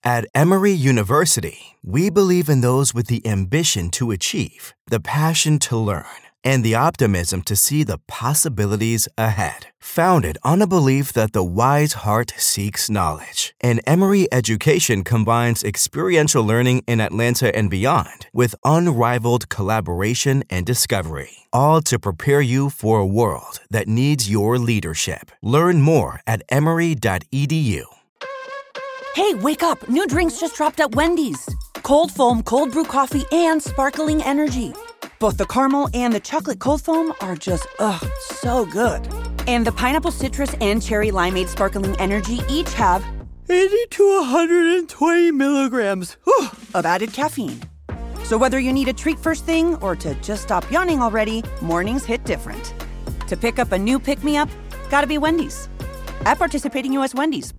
At Emory University, we believe in those with the ambition to achieve, the passion to learn, and the optimism to see the possibilities ahead. Founded on a belief that the wise heart seeks knowledge, and Emory education combines experiential learning in Atlanta and beyond with unrivaled collaboration and discovery, all to prepare you for a world that needs your leadership. Learn more at emory.edu. Hey, wake up! New drinks just dropped at Wendy's. Cold foam, cold brew coffee, and sparkling energy. Both the caramel and the chocolate cold foam are just, so good. And the pineapple citrus and cherry limeade sparkling energy each have 80 to 120 milligrams of added caffeine. So whether you need a treat first thing or to just stop yawning already, mornings hit different. To pick up a new pick-me-up, gotta be Wendy's. At participating U.S. Wendy's.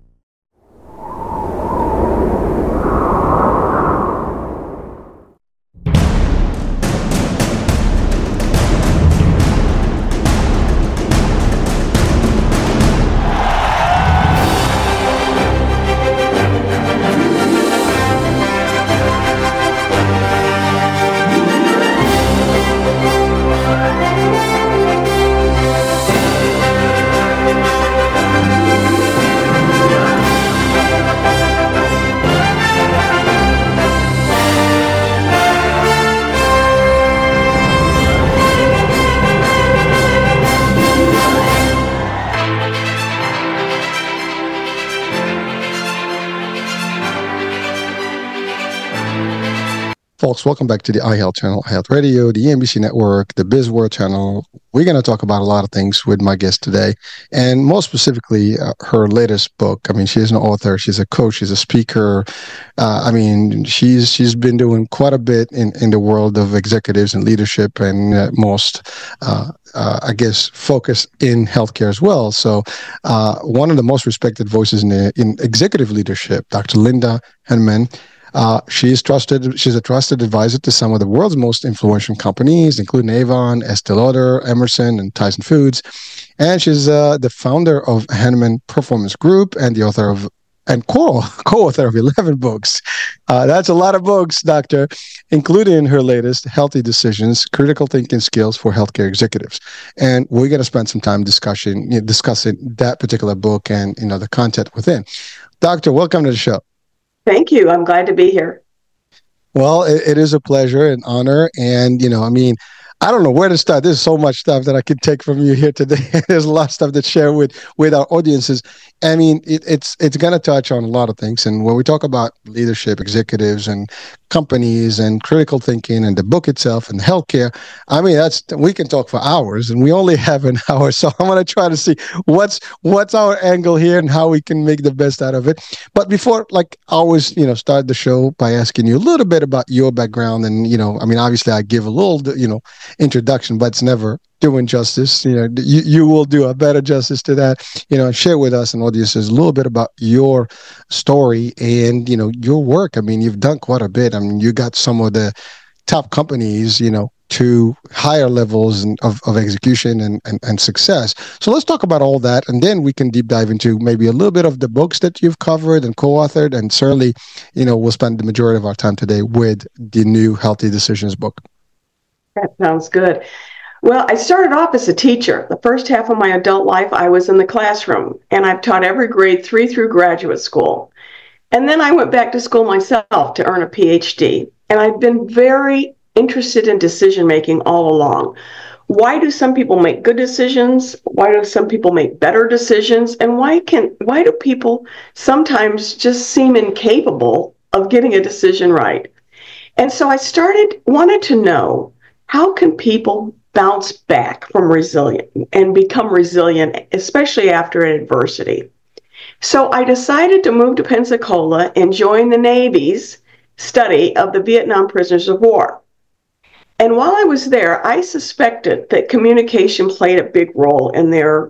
Folks, welcome back to the iHealth channel, iHealth Radio, the NBC Network, the BizWorld channel. We're going to talk about a lot of things with my guest today, and more specifically, her latest book. I mean, she's an author, she's a coach, she's a speaker. She's been doing quite a bit in the world of executives and leadership, and focus in healthcare as well. So one of the most respected voices in executive leadership, Dr. Linda Henneman. She's a trusted advisor to some of the world's most influential companies, including Avon, Estee Lauder, Emerson, and Tyson Foods. And she's the founder of Henneman Performance Group and the author of and co-author of 11 books. That's a lot of books, Doctor, including her latest, Healthy Decisions, Critical Thinking Skills for Healthcare Executives. And we're going to spend some time discussing that particular book and the content within. Doctor, welcome to the show. Thank you. I'm glad to be here. Well, it is a pleasure and honor. And, I don't know where to start. There's so much stuff that I could take from you here today. There's a lot of stuff to share with our audiences. I mean, it's going to touch on a lot of things. And when we talk about leadership, executives, and companies, and critical thinking, and the book itself, and healthcare, I mean, we can talk for hours, and we only have an hour. So I'm going to try to see what's our angle here and how we can make the best out of it. But before, like I always, start the show by asking you a little bit about your background. And, obviously I give a little, introduction, but it's never doing justice. You will do a better justice to that. Share with us and audiences a little bit about your story and your work. I mean, you've done quite a bit. I mean, you got some of the top companies, to higher levels of execution and success. So let's talk about all that, and then we can deep dive into maybe a little bit of the books that you've covered and co-authored, and certainly, we'll spend the majority of our time today with the new Healthy Decisions book. That sounds good. Well, I started off as a teacher. The first half of my adult life, I was in the classroom, and I've taught every grade 3 through graduate school. And then I went back to school myself to earn a PhD. And I've been very interested in decision-making all along. Why do some people make good decisions? Why do some people make better decisions? And why do people sometimes just seem incapable of getting a decision right? And so I wanted to know, how can people bounce back from resilient and become resilient, especially after adversity? So I decided to move to Pensacola and join the Navy's study of the Vietnam prisoners of war. And while I was there, I suspected that communication played a big role in their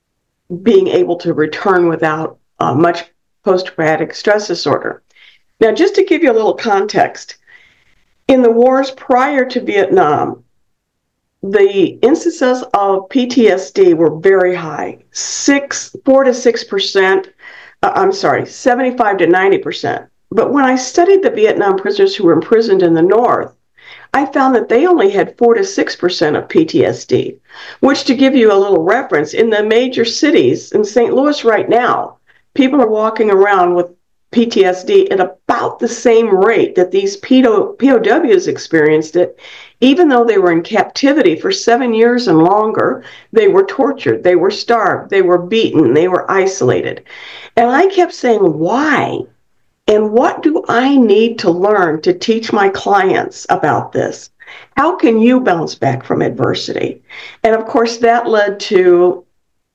being able to return without much post-traumatic stress disorder. Now, just to give you a little context, in the wars prior to Vietnam, the instances of PTSD were very high, 4 to 6% I'm sorry, 75 to 90%. But when I studied the Vietnam prisoners who were imprisoned in the North, I found that they only had 4 to 6% of PTSD, which, to give you a little reference, in the major cities, in St. Louis right now, people are walking around with PTSD at about the same rate that these POWs experienced it, even though they were in captivity for 7 years and longer. They were tortured, they were starved, they were beaten, they were isolated. And I kept saying, why? And what do I need to learn to teach my clients about this? How can you bounce back from adversity? And of course, that led to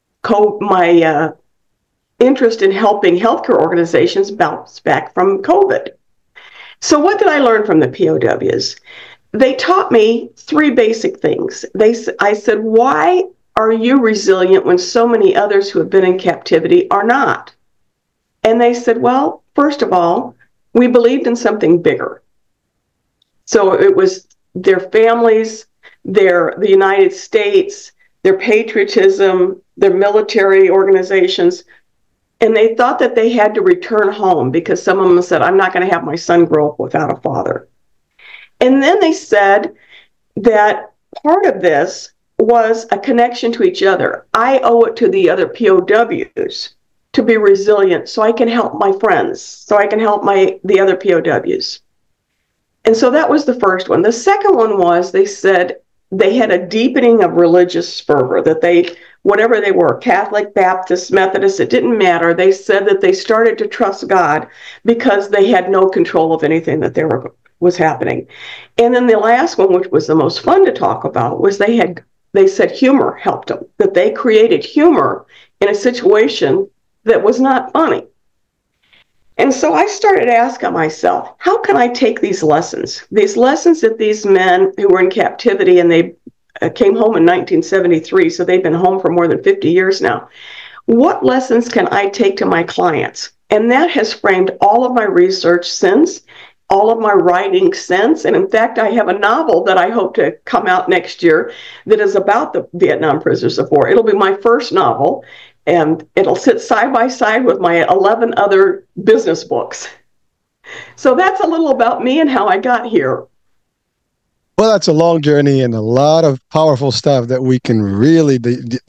my interest in helping healthcare organizations bounce back from COVID. So what did I learn from the POWs? They taught me 3 basic things. I said, why are you resilient when so many others who have been in captivity are not? And they said, well, first of all, we believed in something bigger. So it was their families, the United States, their patriotism, their military organizations, and they thought that they had to return home because some of them said, I'm not going to have my son grow up without a father. And then they said that part of this was a connection to each other. I owe it to the other POWs to be resilient so I can help my friends, so I can help the other POWs. And so that was the first one. The second one was they said they had a deepening of religious fervor, that they, whatever they were, Catholic, Baptist, Methodist, it didn't matter. They said that they started to trust God because they had no control of anything that was happening. And then the last one, which was the most fun to talk about, was they said humor helped them, that they created humor in a situation that was not funny. And so I started asking myself, how can I take these lessons that these men who were in captivity, and they came home in 1973, so they've been home for more than 50 years now. What lessons can I take to my clients? And that has framed all of my research since, all of my writing since. And in fact, I have a novel that I hope to come out next year that is about the Vietnam prisoners of war. It'll be my first novel, and it'll sit side by side with my 11 other business books. So that's a little about me and how I got here. Well, that's a long journey and a lot of powerful stuff that we can really,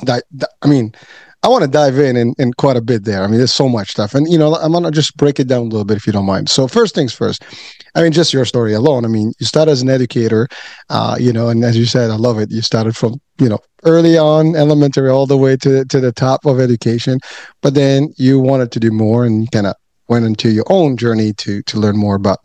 I want to dive in quite a bit there. I mean, there's so much stuff. And, I'm going to just break it down a little bit if you don't mind. So first things first, just your story alone. You started as an educator, and as you said, I love it. You started from, early on, elementary, all the way to the top of education. But then you wanted to do more and kind of went into your own journey to learn more about,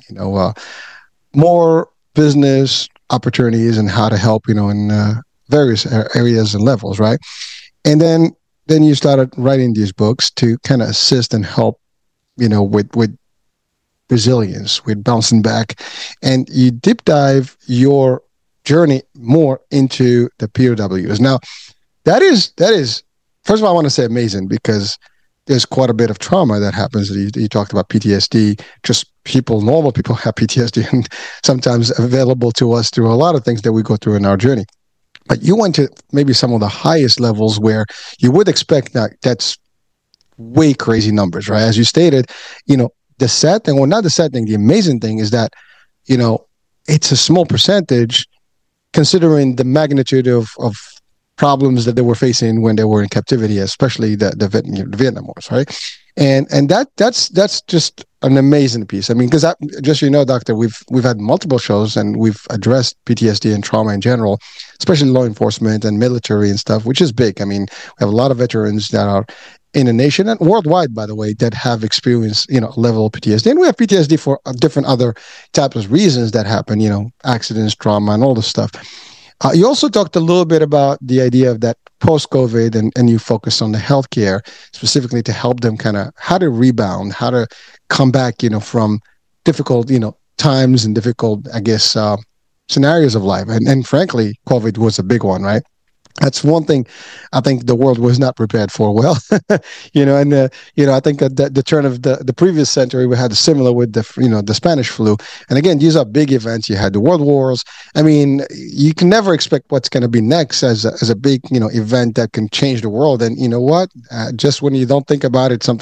more business opportunities and how to help, in various areas and levels, right? And then you started writing these books to kind of assist and help, with resilience, with bouncing back. And you deep dive your journey more into the POWs. Now, that is first of all, I want to say amazing, because there's quite a bit of trauma that happens. You talked about PTSD. Just normal people have PTSD, and sometimes available to us through a lot of things that we go through in our journey. But you went to maybe some of the highest levels where you would expect that's way crazy numbers, right? As you stated, the sad thing, well, not the sad thing, the amazing thing is that, it's a small percentage considering the magnitude of problems that they were facing when they were in captivity, especially the Vietnam Wars, right? And that's just an amazing piece. Because just Doctor, we've had multiple shows and we've addressed PTSD and trauma in general, especially law enforcement and military and stuff, which is big. We have a lot of veterans that are in the nation and worldwide, by the way, that have experienced, a level of PTSD. And we have PTSD for different other types of reasons that happen, accidents, trauma, and all this stuff. You also talked a little bit about the idea of that post-COVID, and you focus on the healthcare specifically to help them kind of how to rebound, how to come back, from difficult, times and difficult, I guess, scenarios of life. And frankly, COVID was a big one, right? That's one thing I think the world was not prepared for well, I think at the turn of the previous century, we had a similar with the Spanish flu. And again, these are big events. You had the world wars. You can never expect what's going to be next as a big, event that can change the world. And you know what? Just when you don't think about it, something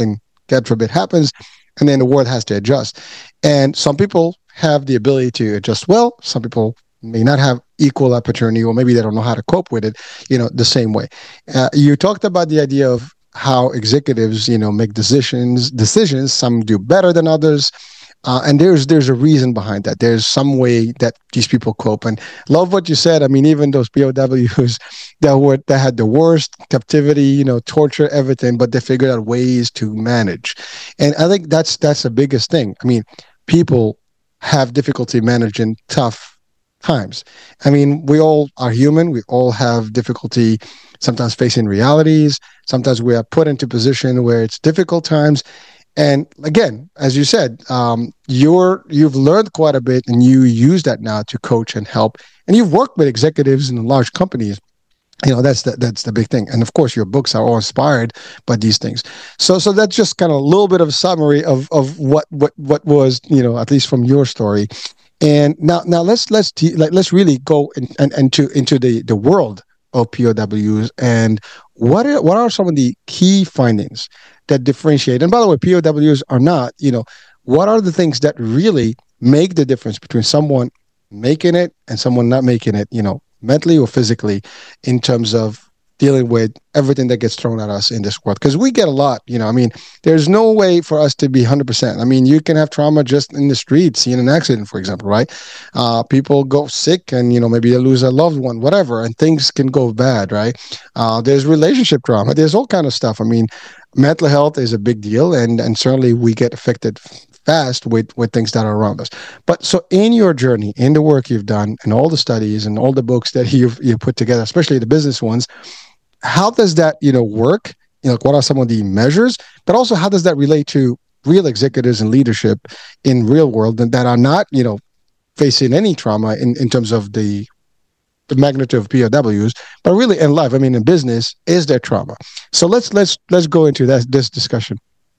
God forbid, happens, and then the world has to adjust. And some people have the ability to adjust well. Some people may not have equal opportunity, or maybe they don't know how to cope with it, the same way. You talked about the idea of how executives, make decisions. Some do better than others. And there's a reason behind that. There's some way that these people cope. And love what you said. I mean, even those POWs that had the worst captivity, torture, everything, but they figured out ways to manage. And I think that's the biggest thing. I mean, people have difficulty managing tough times. I mean, we all are human. We all have difficulty sometimes facing realities. Sometimes we are put into a position where it's difficult times. And again, as you said, you've learned quite a bit, and you use that now to coach and help. And you've worked with executives in large companies. That's the big thing. And of course, your books are all inspired by these things. So that's just kind of a little bit of a summary of what was, at least from your story. And now let's really go into the world of POWs, and what are some of the key findings that differentiate? And by the way, POWs are not, what are the things that really make the difference between someone making it and someone not making it, mentally or physically, in terms of dealing with everything that gets thrown at us in this world? Because we get a lot, there's no way for us to be 100%. I mean, you can have trauma just in the street, seeing an accident, for example, right? People go sick and, maybe they lose a loved one, whatever, and things can go bad, right? There's relationship trauma. There's all kind of stuff. I mean, mental health is a big deal, and certainly we get affected fast with things that are around us. But so in your journey, in the work you've done, and all the studies and all the books that you've put together, especially the business ones, how does that, work? What are some of the measures? But also, how does that relate to real executives and leadership in real world that are not, facing any trauma in terms of the magnitude of POWs, but really in life? I mean, in business, is there trauma? So let's go into this discussion.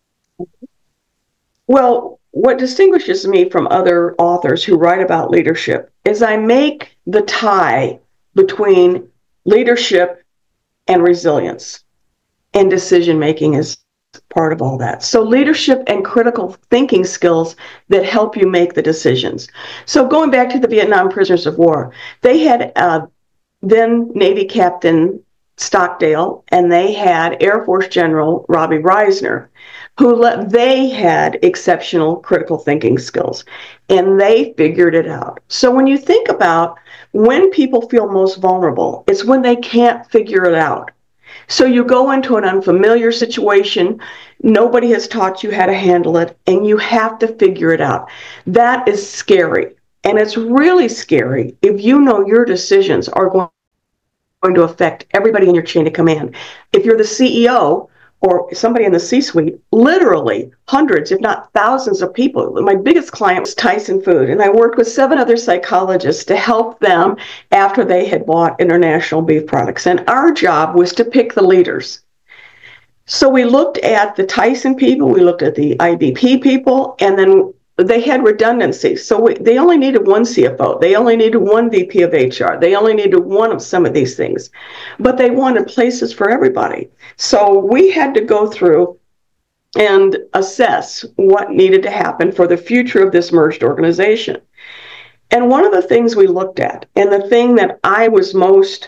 Well, what distinguishes me from other authors who write about leadership is I make the tie between leadership and resilience, and decision-making is part of all that. So leadership and critical thinking skills that help you make the decisions. So going back to the Vietnam prisoners of war, they had then Navy Captain Stockdale, and they had Air Force General Robbie Reisner, they had exceptional critical thinking skills, and they figured it out. So when you think about when people feel most vulnerable, it's when they can't figure it out. So you go into an unfamiliar situation, nobody has taught you how to handle it, and you have to figure it out. That is scary. And it's really scary if you know your decisions are going to affect everybody in your chain of command. If you're the CEO or somebody in the C-suite, literally hundreds, if not thousands of people. My biggest client was Tyson Food, and I worked with 7 other psychologists to help them after they had bought International Beef Products. And our job was to pick the leaders. So we looked at the Tyson people, we looked at the IBP people, and then they had redundancy. So they only needed one CFO. They only needed one VP of HR. They only needed one of some of these things. But they wanted places for everybody. So we had to go through and assess what needed to happen for the future of this merged organization. And one of the things we looked at, and the thing that I was most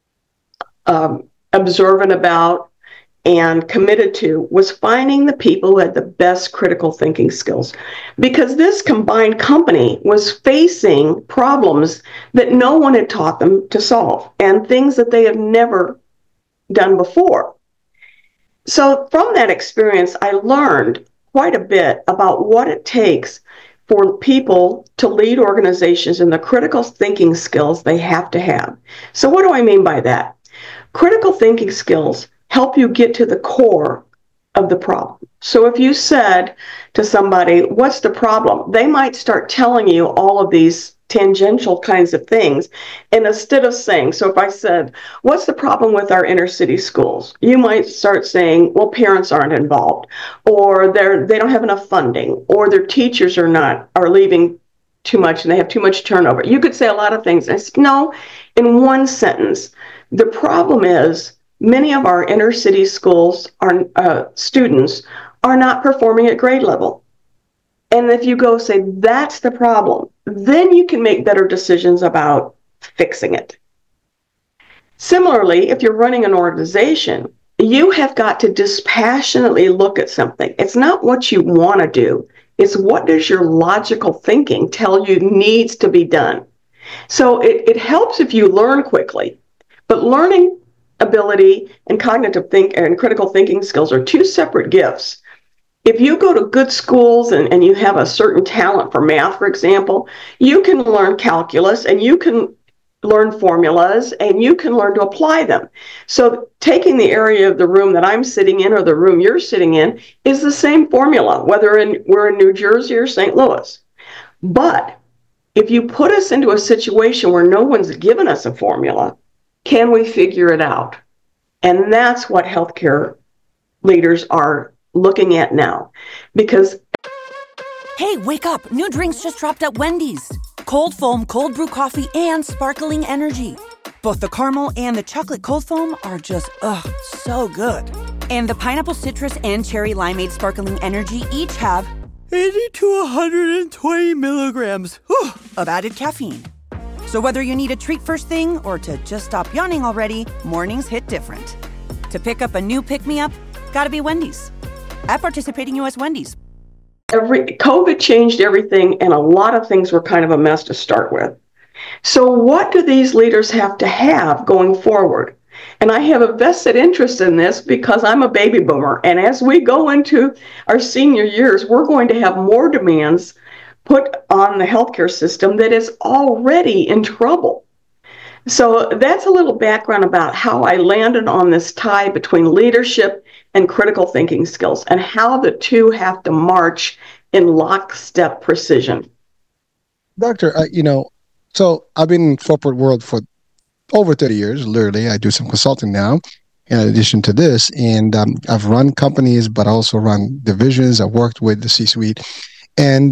observant about and committed to, was finding the people who had the best critical thinking skills. Because this combined company was facing problems that no one had taught them to solve, and things that they had never done before. So from that experience, I learned quite a bit about what it takes for people to lead organizations and the critical thinking skills they have to have. So what do I mean by that? Critical thinking skills help you get to the core of the problem. So if you said to somebody, what's the problem? They might start telling you all of these tangential kinds of things. And instead of saying, so if I said, what's the problem with our inner city schools? You might start saying, well, parents aren't involved, or they don't have enough funding, or their teachers are leaving too much and they have too much turnover. You could say a lot of things. I said, no, in one sentence, the problem is many of our inner city schools students are not performing at grade level. And if you go say, that's the problem, then you can make better decisions about fixing it. Similarly, if you're running an organization, you have got to dispassionately look at something. It's not what you want to do. It's what does your logical thinking tell you needs to be done. So it helps if you learn quickly, but learning ability and cognitive and critical thinking skills are two separate gifts. If you go to good schools and you have a certain talent for math, for example, you can learn calculus and you can learn formulas and you can learn to apply them. So taking the area of the room that I'm sitting in or the room you're sitting in is the same formula, whether we're in New Jersey or St. Louis. But if you put us into a situation where no one's given us a formula, can we figure it out? And that's what healthcare leaders are looking at now. Because Hey, wake up. New drinks just dropped at Wendy's. Cold foam, cold brew coffee, and sparkling energy. Both the caramel and the chocolate cold foam are just, so good. And the pineapple citrus and cherry limeade sparkling energy each have 80 to 120 milligrams of added caffeine. So whether you need a treat first thing or to just stop yawning already, mornings hit different. To pick up a new pick-me-up, gotta be Wendy's. At participating U.S. Wendy's. COVID changed everything, and a lot of things were kind of a mess to start with. So what do these leaders have to have going forward? And I have a vested interest in this because I'm a baby boomer. And as we go into our senior years, we're going to have more demands put on the healthcare system that is already in trouble. So that's a little background about how I landed on this tie between leadership and critical thinking skills and how the two have to march in lockstep precision. Doctor, so I've been in corporate world for over 30 years, literally. I do some consulting now in addition to this. And I've run companies, but also run divisions. I've worked with the C-suite. And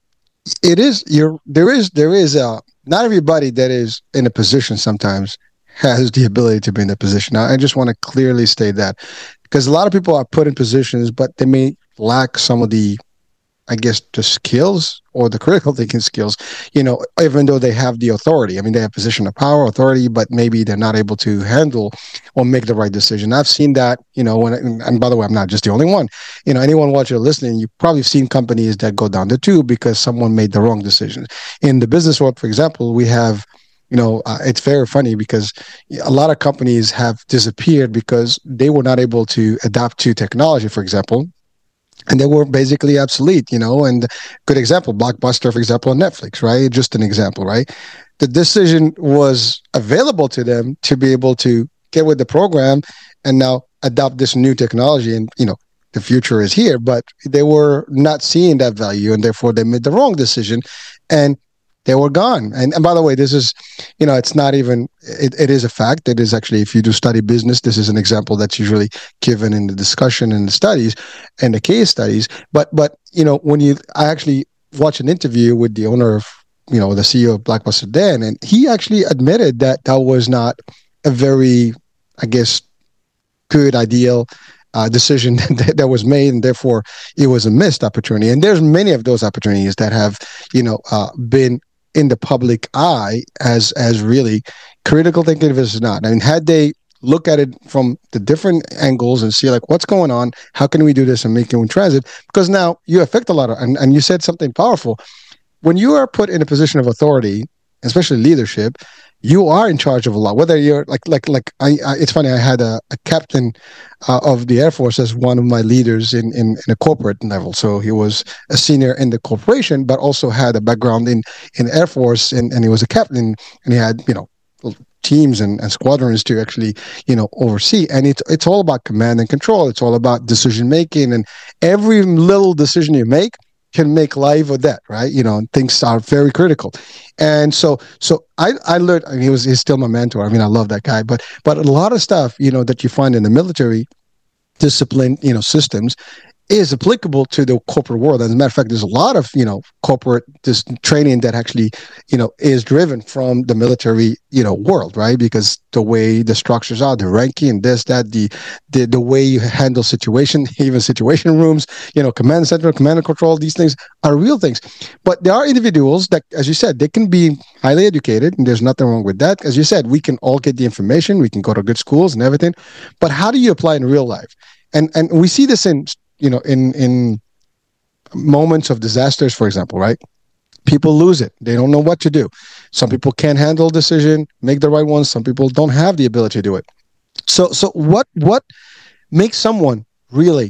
there is not everybody that is in a position sometimes has the ability to be in a position. Now, I just want to clearly state that because a lot of people are put in positions, but they may lack some of the, I guess, the skills or the critical thinking skills, even though they have the authority. I mean, they have position of power, authority, but maybe they're not able to handle or make the right decision. I've seen that, and by the way, I'm not just the only one. Anyone watching or listening, you've probably seen companies that go down the tube because someone made the wrong decisions. In the business world, for example, we have, it's very funny because a lot of companies have disappeared because they were not able to adapt to technology, for example. And they were basically obsolete, and good example, Blockbuster, for example, on Netflix, right? Just an example, right? The decision was available to them to be able to get with the program and now adopt this new technology. And, the future is here, but they were not seeing that value. And therefore they made the wrong decision and they were gone. And by the way, this is, it's not even, it is a fact. It is actually, if you do study business, this is an example that's usually given in the discussion and the studies and the case studies. But I actually watched an interview with the owner of, the CEO of Blockbuster then, and he actually admitted that that was not a very, I guess, good, ideal decision that was made, and therefore it was a missed opportunity. And there's many of those opportunities that have, been in the public eye as really critical thinking versus not. I mean, had they look at it from the different angles and see like what's going on, how can we do this and make it in transit? Because now you affect a lot of, and you said something powerful. When you are put in a position of authority, especially leadership, you are in charge of a lot. Whether you're it's funny. I had a captain of the Air Force as one of my leaders in a corporate level. So he was a senior in the corporation, but also had a background in Air Force, and he was a captain, and he had teams and squadrons to actually oversee. And it's all about command and control. It's all about decision making, and every little decision you make can make life or death, right? Things are very critical. And so I learned, I mean, he's still my mentor. I mean, I love that guy, but a lot of stuff, that you find in the military discipline, systems, is applicable to the corporate world. As a matter of fact, there's a lot of, corporate this training that actually, is driven from the military, world, right? Because the way the structures are, the ranking, this, that, the way you handle situation, even situation rooms, command center, command and control, these things are real things. But there are individuals that, as you said, they can be highly educated, and there's nothing wrong with that. As you said, we can all get the information, we can go to good schools and everything, but how do you apply in real life? And we see this in moments of disasters, for example, right? People lose it. They don't know what to do. Some people can't handle decision, make the right ones. Some people don't have the ability to do it. So what makes someone really,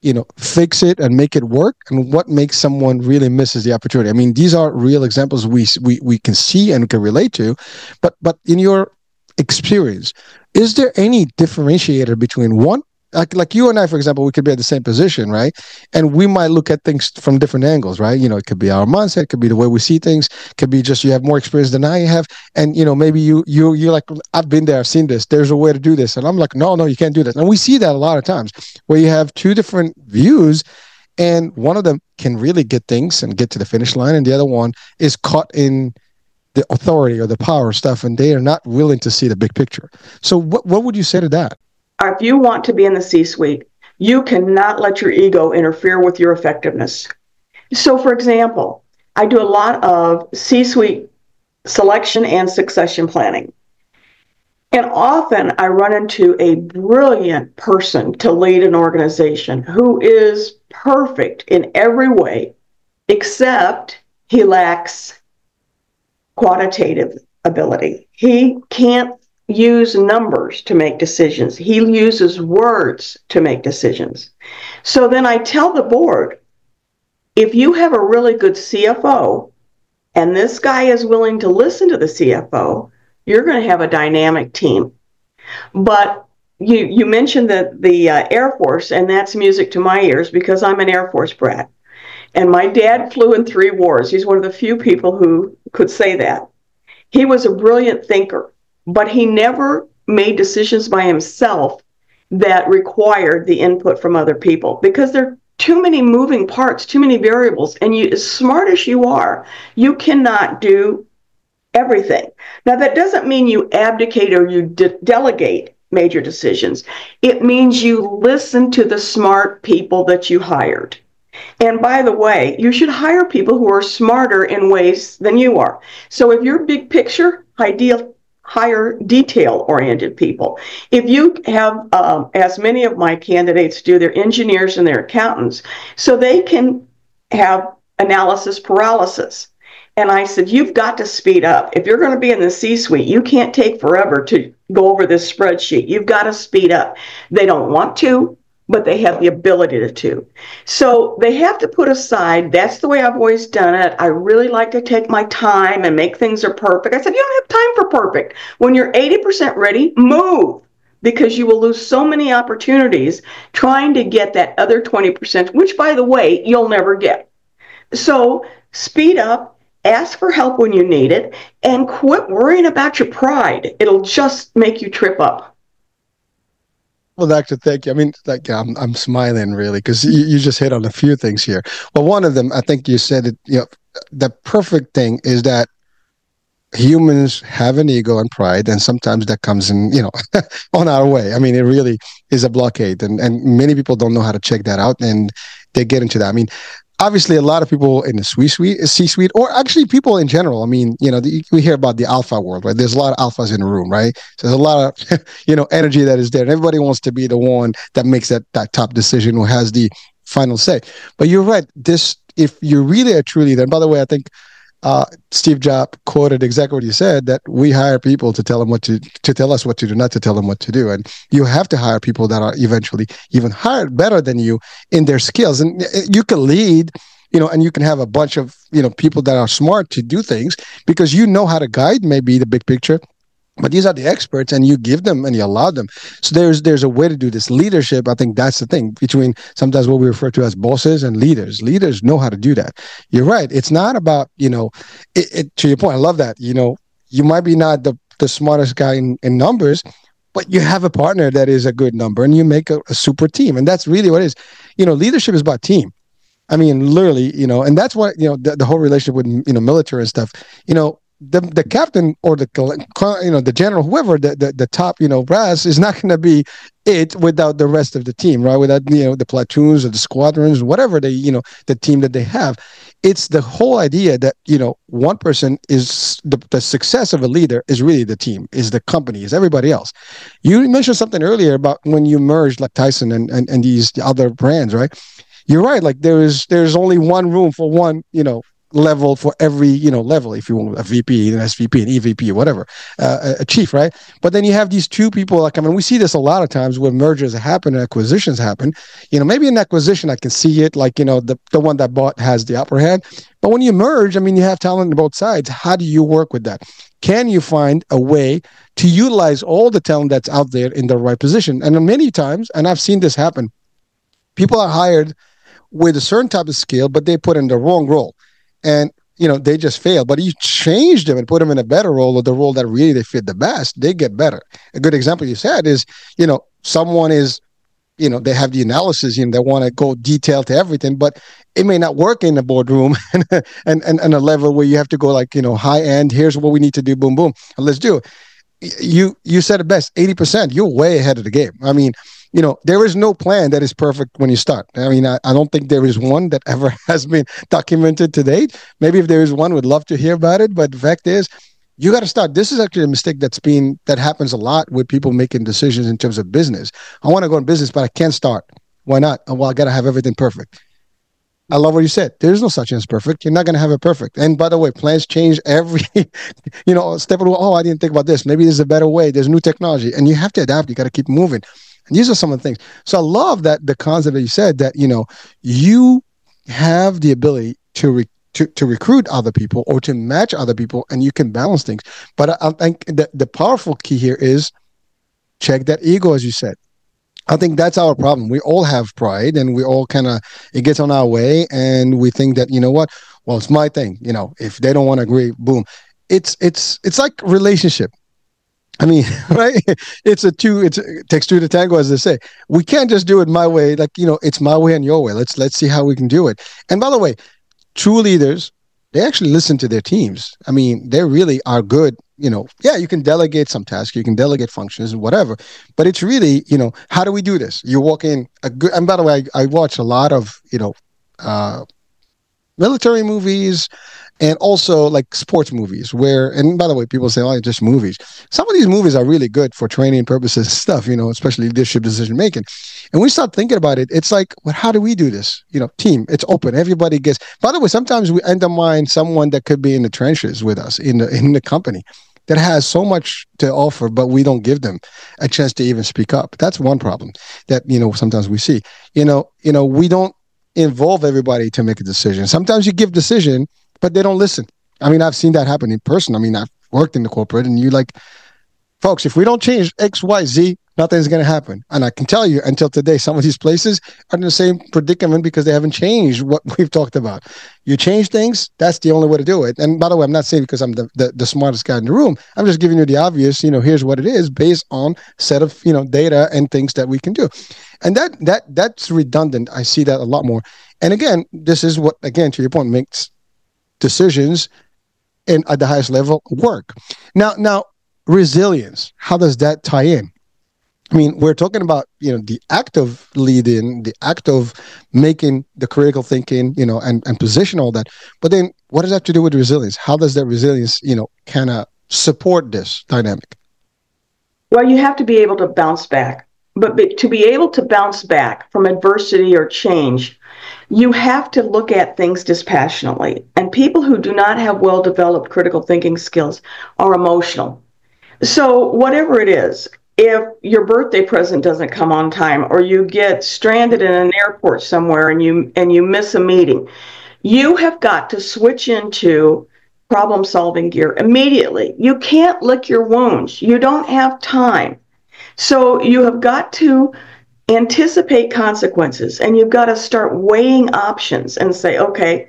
fix it and make it work? And what makes someone really misses the opportunity? I mean, these are real examples we can see and can relate to, but in your experience, is there any differentiator between one? Like you and I, for example, we could be at the same position, right? And we might look at things from different angles, right? It could be our mindset, it could be the way we see things, it could be just you have more experience than I have, and maybe you're like, I've been there, I've seen this. There's a way to do this, and I'm like, no, you can't do that. And we see that a lot of times where you have two different views, and one of them can really get things and get to the finish line, and the other one is caught in the authority or the power stuff, and they are not willing to see the big picture. So what would you say to that? If you want to be in the C-suite, you cannot let your ego interfere with your effectiveness. So, for example, I do a lot of C-suite selection and succession planning. And often I run into a brilliant person to lead an organization who is perfect in every way, except he lacks quantitative ability. He can't use numbers to make decisions. He uses words to make decisions. So then I tell the board, if you have a really good CFO and this guy is willing to listen to the CFO, you're going to have a dynamic team. But you mentioned the Air Force, and that's music to my ears because I'm an Air Force brat. And my dad flew in 3 wars. He's one of the few people who could say that. He was a brilliant thinker, but he never made decisions by himself that required the input from other people because there are too many moving parts, too many variables. And as smart as you are, you cannot do everything. Now, that doesn't mean you abdicate or you delegate major decisions. It means you listen to the smart people that you hired. And by the way, you should hire people who are smarter in ways than you are. So if you're big picture, hire detail-oriented people. If you have, as many of my candidates do, they're engineers and they're accountants, so they can have analysis paralysis. And I said, you've got to speed up. If you're going to be in the C-suite, you can't take forever to go over this spreadsheet. You've got to speed up. They don't want to, but they have the ability to. So they have to put aside, that's the way I've always done it. I really like to take my time and make things are perfect. I said, you don't have time for perfect. When you're 80% ready, move, because you will lose so many opportunities trying to get that other 20%, which, by the way, you'll never get. So speed up, ask for help when you need it, and quit worrying about your pride. It'll just make you trip up. Well, Doctor, thank you. I mean, I'm smiling really because you just hit on a few things here. Well, one of them, I think you said it. The perfect thing is that humans have an ego and pride, and sometimes that comes in, on our way. I mean, it really is a blockade, and many people don't know how to check that out, and they get into that. I mean, obviously, a lot of people in the C-suite, or actually people in general. I mean, we hear about the alpha world, right? There's a lot of alphas in the room, right? So there's a lot of, energy that is there. And everybody wants to be the one that makes that top decision, who has the final say. But you're right. If you really are truly there, and by the way, I think Steve Jobs quoted exactly what you said, that we hire people to tell them to tell us what to do, not to tell them what to do. And you have to hire people that are eventually even hired better than you in their skills. And you can lead, and you can have a bunch of, people that are smart to do things because you know how to guide maybe the big picture. But these are the experts, and you give them and you allow them. So there's a way to do this. Leadership, I think that's the thing between sometimes what we refer to as bosses and leaders. Leaders know how to do that. You're right. It's not about, to your point, I love that. You might be not the smartest guy in numbers, but you have a partner that is a good number, and you make a super team. And that's really what it is. Leadership is about team. I mean, literally, and that's what, the whole relationship with, military and stuff, the captain or the general, whoever, the top, brass is not going to be it without the rest of the team, right? Without, the platoons or the squadrons, whatever the team that they have. It's the whole idea that, one person is the success of a leader is really the team, is the company, is everybody else. You mentioned something earlier about when you merged like Tyson and these other brands, right? You're right. Like there's only one room for one, level for every, level, if you want a VP, an SVP, an EVP, whatever, a chief, right? But then you have these two people, like, I mean, we see this a lot of times when mergers happen and acquisitions happen. Maybe an acquisition, I can see it, like, the one that bought has the upper hand. But when you merge, I mean, you have talent on both sides. How do you work with that? Can you find a way to utilize all the talent that's out there in the right position? And many times, and I've seen this happen, people are hired with a certain type of skill, but they put in the wrong role. And, they just fail. But you change them and put them in a better role, or the role that really they fit the best, they get better. A good example you said is, someone is, they have the analysis, they want to go detailed to everything, but it may not work in the boardroom and a level where you have to go like, high end, here's what we need to do, boom, boom, and let's do it. You said it best, 80%, you're way ahead of the game. I mean, there is no plan that is perfect when you start. I mean, I don't think there is one that ever has been documented to date. Maybe if there is one, we'd love to hear about it. But the fact is, you got to start. This is actually a mistake that happens a lot with people making decisions in terms of business. I want to go in business, but I can't start. Why not? Well, I got to have everything perfect. I love what you said. There's no such thing as perfect. You're not going to have it perfect. And by the way, plans change every, step of the way. Oh, I didn't think about this. Maybe there's a better way. There's new technology. And you have to adapt. You got to keep moving. And these are some of the things. So I love that the concept that you said that, you have the ability to recruit other people or to match other people, and you can balance things. But I think the powerful key here is check that ego, as you said. I think that's our problem. We all have pride, and we all it gets on our way, and we think that, well, it's my thing. If they don't want to agree, boom. It's like relationship. I mean, right? It takes two to tango, as they say. We can't just do it my way. Like, it's my way and your way. Let's see how we can do it. And by the way, true leaders, they actually listen to their teams. I mean, they really are good. Yeah, you can delegate some tasks, you can delegate functions and whatever, but it's really, how do we do this? You walk in and by the way, I watch a lot of, military movies and also like sports movies and by the way, people say, oh, it's just movies. Some of these movies are really good for training purposes and stuff, especially leadership decision making. And we start thinking about it. It's like, well, how do we do this? Team, it's open. Everybody gets, by the way, sometimes we undermine someone that could be in the trenches with us in the company that has so much to offer, but we don't give them a chance to even speak up. That's one problem that, sometimes we see, we don't involve everybody to make a decision. Sometimes you give decision, but they don't listen. I mean, I've seen that happen in person. I mean, I've worked in the corporate, and you're like, folks, if we don't change X, Y, Z, nothing's going to happen. And I can tell you, until today, some of these places are in the same predicament because they haven't changed what we've talked about. You change things, that's the only way to do it. And by the way, I'm not saying because I'm the smartest guy in the room. I'm just giving you the obvious, here's what it is based on set of, data and things that we can do. And that's redundant. I see that a lot more. And again, this is what, again, to your point, makes decisions at the highest level work. Now, resilience, how does that tie in? I mean, we're talking about, the act of leading, the act of making the critical thinking, and position all that. But then what does that have to do with resilience? How does that resilience, kind of support this dynamic? Well, you have to be able to bounce back. But to be able to bounce back from adversity or change, you have to look at things dispassionately. And people who do not have well-developed critical thinking skills are emotional. So whatever it is, if your birthday present doesn't come on time, or you get stranded in an airport somewhere and you miss a meeting, you have got to switch into problem-solving gear immediately. You can't lick your wounds. You don't have time. So you have got to anticipate consequences, and you've got to start weighing options and say, okay,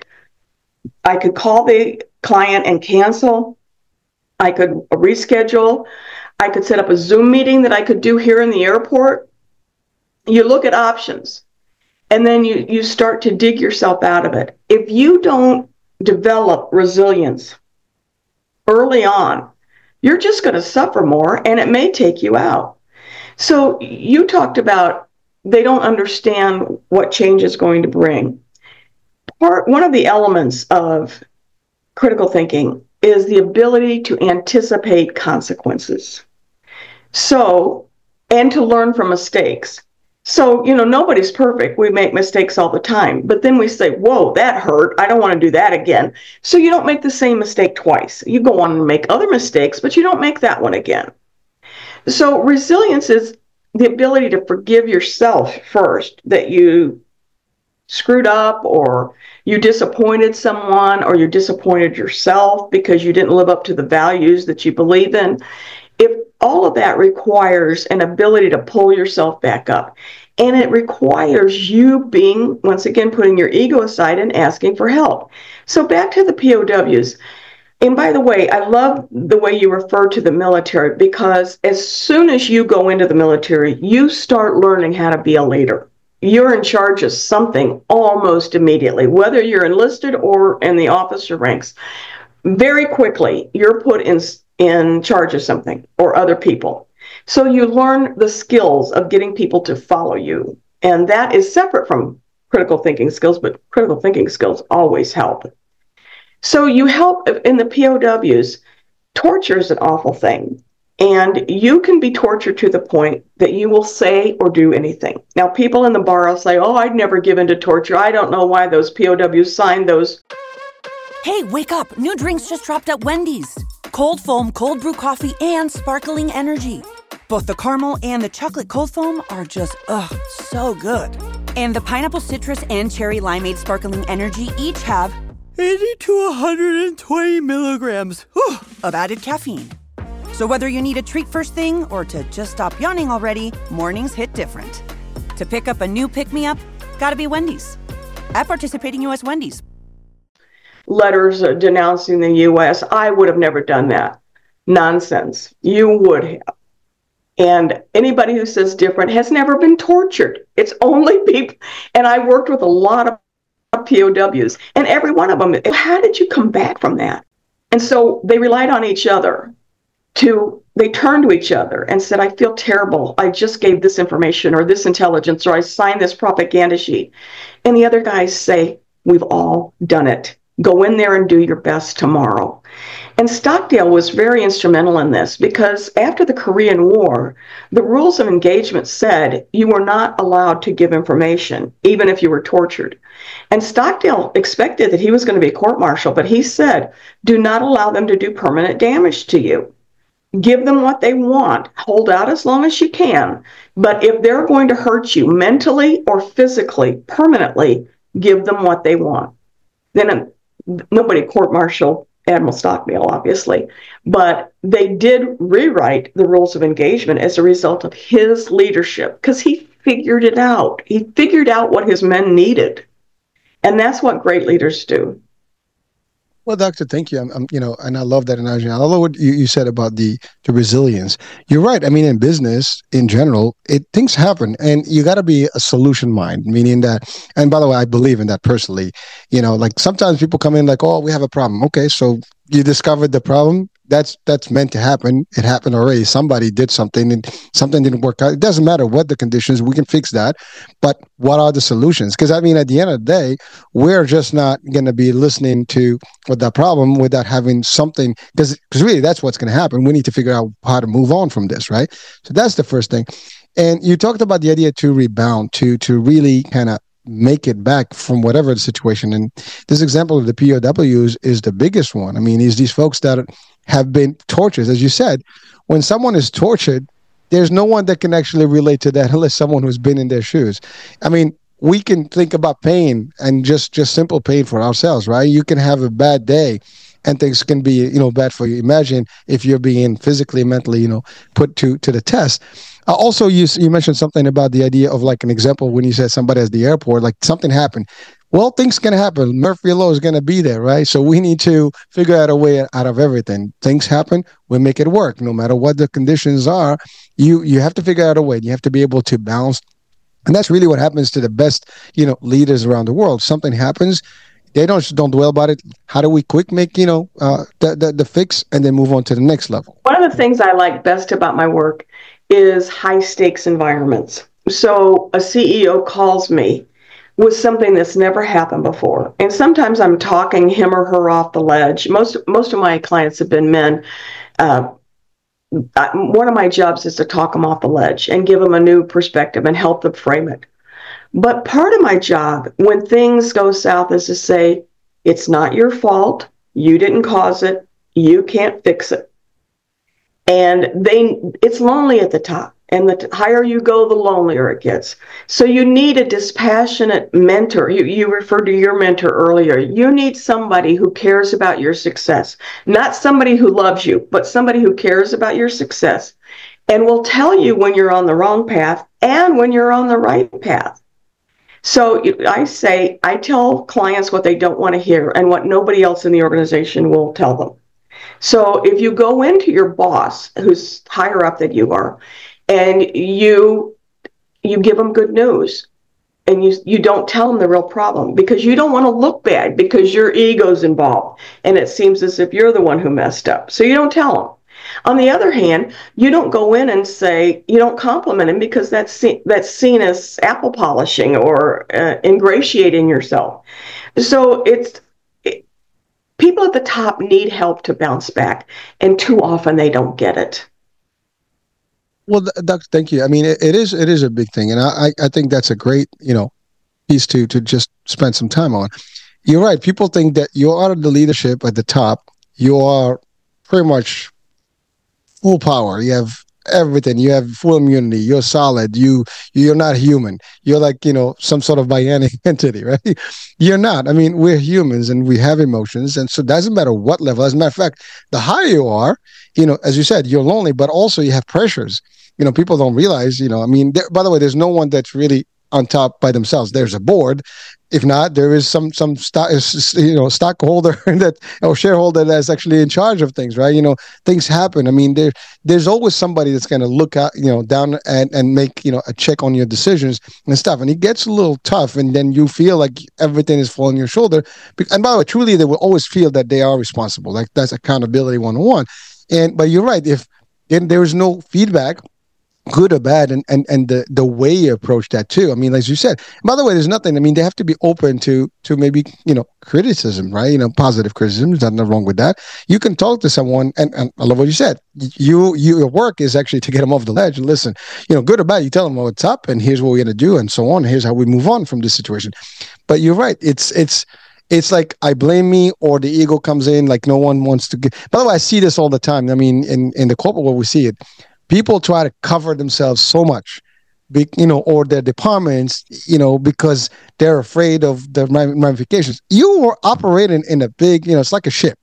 I could call the client and cancel. I could reschedule. I could set up a Zoom meeting that I could do here in the airport. You look at options, and then you start to dig yourself out of it. If you don't develop resilience early on, you're just going to suffer more, and it may take you out. So you talked about they don't understand what change is going to bring. One of the elements of critical thinking is the ability to anticipate consequences. So, and to learn from mistakes. So, nobody's perfect. We make mistakes all the time. But then we say, whoa, that hurt. I don't want to do that again. So you don't make the same mistake twice. You go on and make other mistakes, but you don't make that one again. So resilience is the ability to forgive yourself first, that you screwed up, or you disappointed someone, or you disappointed yourself because you didn't live up to the values that you believe in. If all of that requires an ability to pull yourself back up, and it requires you being, once again, putting your ego aside and asking for help. So back to the POWs. And by the way, I love the way you refer to the military, because as soon as you go into the military, you start learning how to be a leader. You're in charge of something almost immediately, whether you're enlisted or in the officer ranks. Very quickly, you're put in charge of something or other people. So you learn the skills of getting people to follow you. And that is separate from critical thinking skills, but critical thinking skills always help. So you help in the POWs. Torture is an awful thing. And you can be tortured to the point that you will say or do anything. Now, people in the bar will say, oh, I'd never give in to torture. I don't know why those POWs signed those. Hey, wake up. New drinks just dropped at Wendy's. Cold foam, cold brew coffee, and sparkling energy. Both the caramel and the chocolate cold foam are just, so good. And the pineapple citrus and cherry limeade sparkling energy each have 80 to 120 milligrams of added caffeine. So whether you need a treat first thing or to just stop yawning already, mornings hit different. To pick up a new pick-me-up, gotta be Wendy's. At participating U.S. Wendy's. Letters denouncing the U.S., I would have never done that. Nonsense. You would have. And anybody who says different has never been tortured. It's only people. And I worked with a lot of POWs, and every one of them, how did you come back from that? And so they relied on each other. They turned to each other and said, I feel terrible. I just gave this information or this intelligence, or I signed this propaganda sheet. And the other guys say, we've all done it. Go in there and do your best tomorrow. And Stockdale was very instrumental in this, because after the Korean War, the rules of engagement said you were not allowed to give information, even if you were tortured. And Stockdale expected that he was going to be court-martialed, but he said, do not allow them to do permanent damage to you. Give them what they want. Hold out as long as you can. But if they're going to hurt you mentally or physically, permanently, give them what they want. Then nobody court-martialed Admiral Stockdale, obviously, but they did rewrite the rules of engagement as a result of his leadership, because he figured it out. He figured out what his men needed. And that's what great leaders do. Well, Doctor, thank you. And I love that analogy. I love what you said about the resilience. You're right. I mean, in business in general, things happen, and you got to be a solution mind, meaning that. And by the way, I believe in that personally. Like sometimes people come in like, oh, we have a problem. Okay, so you discovered the problem. That's meant to happen. It happened already. Somebody did something and something didn't work out. It doesn't matter what the conditions, we can fix that. But what are the solutions? Because at the end of the day, we're just not going to be listening to what that problem without having something, because really that's what's going to happen. We need to figure out how to move on from this, right? So that's the first thing. And you talked about the idea to rebound, to really kind of make it back from whatever the situation. And this example of the POWs is the biggest one. Is these folks that have been tortured. As you said, when someone is tortured, there's no one that can actually relate to that unless someone who's been in their shoes. We can think about pain and just simple pain for ourselves, right? You can have a bad day and things can be, bad for you. Imagine if you're being physically, mentally, put to the test. Also, you mentioned something about the idea of like an example when you said somebody at the airport, like something happened. well, things can happen. Murphy Law is going to be there, right? So we need to figure out a way out of everything. Things happen, we make it work. No matter what the conditions are, you have to figure out a way. You have to be able to balance. And that's really what happens to the best, leaders around the world. Something happens, they don't dwell about it. How do we quick make, the fix and then move on to the next level? One of the things I like best about my work is high stakes environments. So a CEO calls me with something that's never happened before. And sometimes I'm talking him or her off the ledge. Most of my clients have been men. One of my jobs is to talk them off the ledge and give them a new perspective and help them frame it. But part of my job when things go south is to say, it's not your fault. You didn't cause it. You can't fix it. And it's lonely at the top. And the higher you go, the lonelier it gets. So you need a dispassionate mentor. You referred to your mentor earlier. You need somebody who cares about your success. Not somebody who loves you, but somebody who cares about your success and will tell you when you're on the wrong path and when you're on the right path. So I tell clients what they don't want to hear and what nobody else in the organization will tell them. So if you go into your boss, who's higher up than you are, and you give them good news, and you don't tell them the real problem because you don't want to look bad because your ego's involved, and it seems as if you're the one who messed up. So you don't tell them. On the other hand, you don't go in and say, you don't compliment him because that's seen as apple polishing or ingratiating yourself. So people at the top need help to bounce back, and too often they don't get it. Well, Doug, thank you. I mean, it is a big thing, and I think that's a great piece to just spend some time on. You're right. People think that you are the leadership at the top. You are pretty much full power. You have everything. You have full immunity. You're solid. You're not human. You're like some sort of bionic entity, right? You're not. I mean, we're humans and we have emotions, and so it doesn't matter what level. As a matter of fact, the higher you are, as you said, you're lonely, but also you have pressures. People don't realize. I mean, by the way, there's no one that's really on top by themselves. There's a board. If not, there is some stockholder or shareholder that's actually in charge of things, right? Things happen. I mean, there's always somebody that's going to look at, down and make, a check on your decisions and stuff. And it gets a little tough, and then you feel like everything is falling on your shoulder. And by the way, truly, they will always feel that they are responsible. Like that's accountability 101. But you're right. If there is no feedback, good or bad, and the way you approach that too. I mean, as you said, by the way, there's nothing. I mean, they have to be open to maybe criticism, right? Positive criticism. There's nothing wrong with that. You can talk to someone, and I love what you said. Your work is actually to get them off the ledge and listen. Good or bad, you tell them what's up, and here's what we're gonna do, and so on. Here's how we move on from this situation. But you're right. It's like I blame me, or the ego comes in. Like no one wants to get. By the way, I see this all the time. I mean, in the corporate world, we see it. People try to cover themselves so much, or their departments, because they're afraid of the ramifications. You are operating in a big, it's like a ship.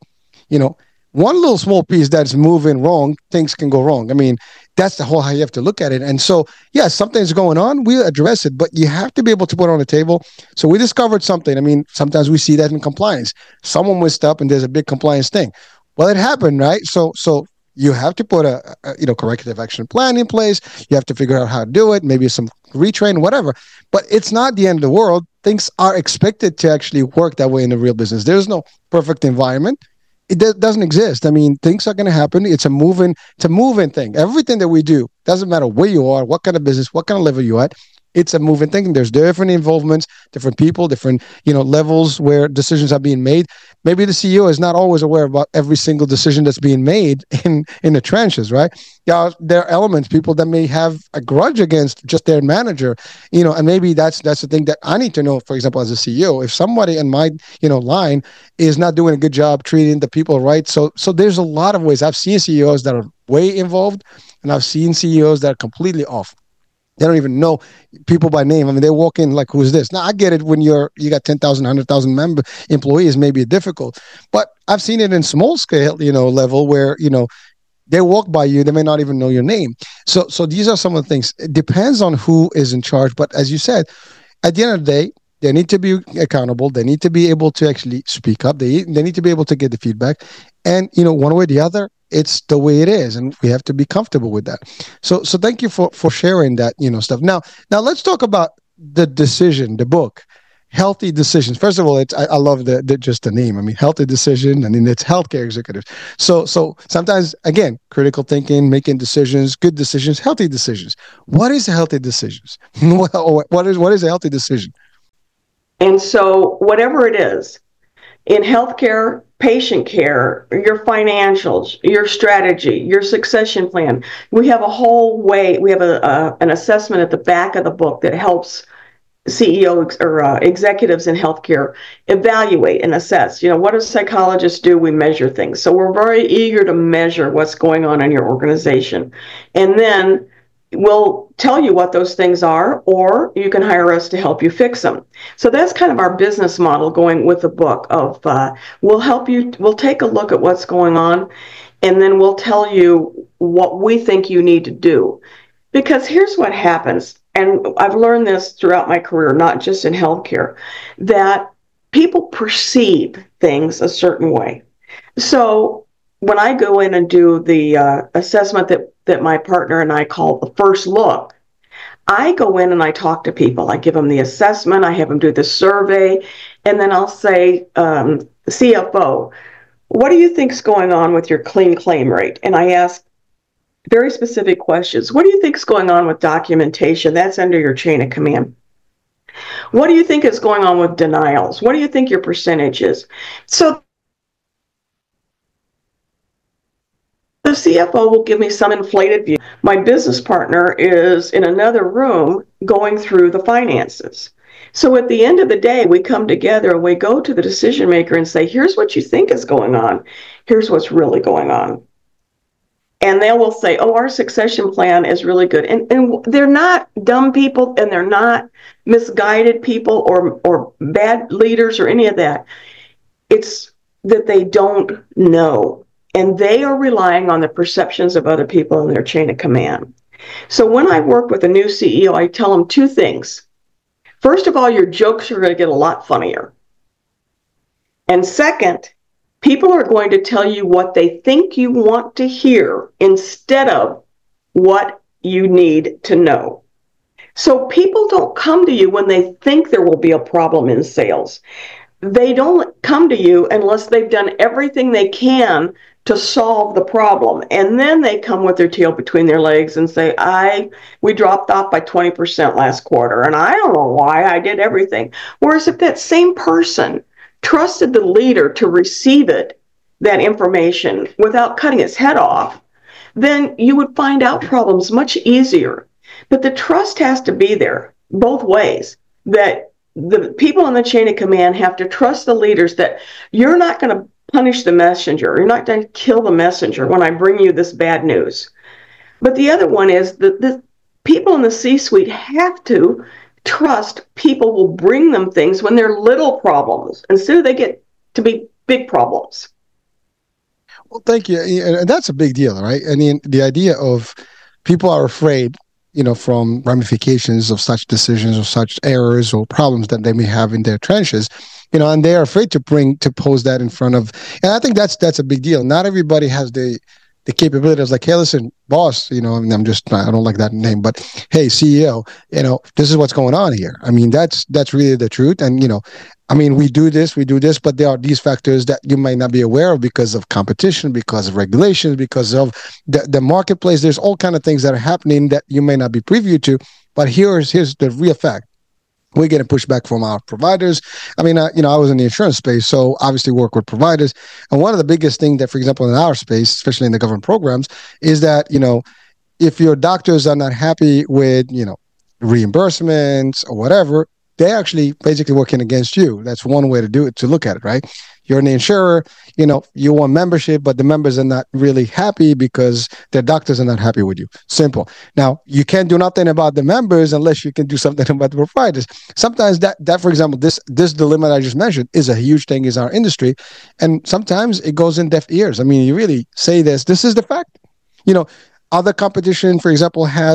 One little small piece that's moving wrong, things can go wrong. I mean, that's the whole how you have to look at it. And so, yeah, something's going on. We'll address it, but you have to be able to put it on the table. So we discovered something. I mean, sometimes we see that in compliance. Someone messed up and there's a big compliance thing. Well, it happened, right? So you have to put a corrective action plan in place. You have to figure out how to do it, maybe some retrain, whatever. But it's not the end of the world. Things are expected to actually work that way in the real business. There's no perfect environment. It doesn't exist. I mean, things are going to happen. It's a moving thing. Everything that we do, doesn't matter where you are, what kind of business, what kind of level you're at, it's a moving thing. There's different involvements, different people, different levels where decisions are being made. Maybe the CEO is not always aware about every single decision that's being made in the trenches, right? Yeah, there are elements, people that may have a grudge against just their manager, and maybe that's the thing that I need to know. For example, as a CEO, if somebody in my line is not doing a good job treating the people right, so there's a lot of ways. I've seen CEOs that are way involved, and I've seen CEOs that are completely off. They don't even know people by name. I mean, they walk in like, who's this? Now, I get it when you got 10,000, 100,000 employees, maybe difficult. But I've seen it in small scale, level where, they walk by you, they may not even know your name. So these are some of the things. It depends on who is in charge. But as you said, at the end of the day, They need to be accountable. They need to be able to actually speak up. They need to be able to get the feedback. And, one way or the other, it's the way it is. And we have to be comfortable with that. So thank you for sharing that, stuff. Now let's talk about the decision, the book. Healthy Decisions. First of all, I love just the name. I mean, Healthy Decision. I mean, it's healthcare executives. So sometimes, again, critical thinking, making decisions, good decisions, healthy decisions. What is a healthy decisions? What is a healthy decision? And so whatever it is, in healthcare, patient care, your financials, your strategy, your succession plan, we have a whole way, we have an assessment at the back of the book that helps CEOs or executives in healthcare evaluate and assess. What do psychologists do? We measure things. So we're very eager to measure what's going on in your organization. And then we'll tell you what those things are, or you can hire us to help you fix them. So that's kind of our business model going with the book of we'll help you, we'll take a look at what's going on, and then we'll tell you what we think you need to do. Because here's what happens, and I've learned this throughout my career, not just in healthcare, that people perceive things a certain way. So when I go in and do the assessment that my partner and I call the first look, I go in and I talk to people. I give them the assessment, I have them do the survey, and then I'll say, CFO, what do you think's going on with your clean claim rate? And I ask very specific questions. What do you think is going on with documentation? That's under your chain of command. What do you think is going on with denials? What do you think your percentage is? So the CFO will give me some inflated view. My business partner is in another room going through the finances. So at the end of the day, we come together and we go to the decision maker and say, here's what you think is going on. Here's what's really going on. And they will say, oh, our succession plan is really good. And they're not dumb people, and they're not misguided people or bad leaders or any of that. It's that they don't know. And they are relying on the perceptions of other people in their chain of command. So when I work with a new CEO, I tell them two things. First of all, your jokes are going to get a lot funnier. And second, people are going to tell you what they think you want to hear instead of what you need to know. So people don't come to you when they think there will be a problem in sales. They don't come to you unless they've done everything they can to solve the problem. And then they come with their tail between their legs and say, we dropped off by 20% last quarter, and I don't know why, I did everything. Whereas if that same person trusted the leader to receive that information without cutting his head off, then you would find out problems much easier. But the trust has to be there both ways, that the people in the chain of command have to trust the leaders that you're not going to punish the messenger. You're not going to kill the messenger when I bring you this bad news. But the other one is that the people in the C-suite have to trust people will bring them things when they're little problems instead of they get to be big problems. Well, thank you. And that's a big deal, right? I mean, the idea of people are afraid, from ramifications of such decisions or such errors or problems that they may have in their trenches, and they are afraid to pose that in front of, and I think that's a big deal. Not everybody has the capability of like, hey, listen, boss, and I don't like that name, but hey, CEO, this is what's going on here. I mean, that's really the truth. And, we do this, but there are these factors that you might not be aware of because of competition, because of regulations, because of the marketplace. There's all kinds of things that are happening that you may not be privy to, but here's the real fact. We're getting pushback from our providers. I mean, I was in the insurance space, so obviously work with providers. And one of the biggest things that, for example, in our space, especially in the government programs, is that, if your doctors are not happy with, reimbursements or whatever, they're actually basically working against you. That's one way to look at it, right? You're an insurer, you want membership, but the members are not really happy because their doctors are not happy with you. Simple. Now, you can't do nothing about the members unless you can do something about the providers. Sometimes that for example, this dilemma I just mentioned is a huge thing in our industry. And sometimes it goes in deaf ears. I mean, you really say this is the fact. Other competition, for example, has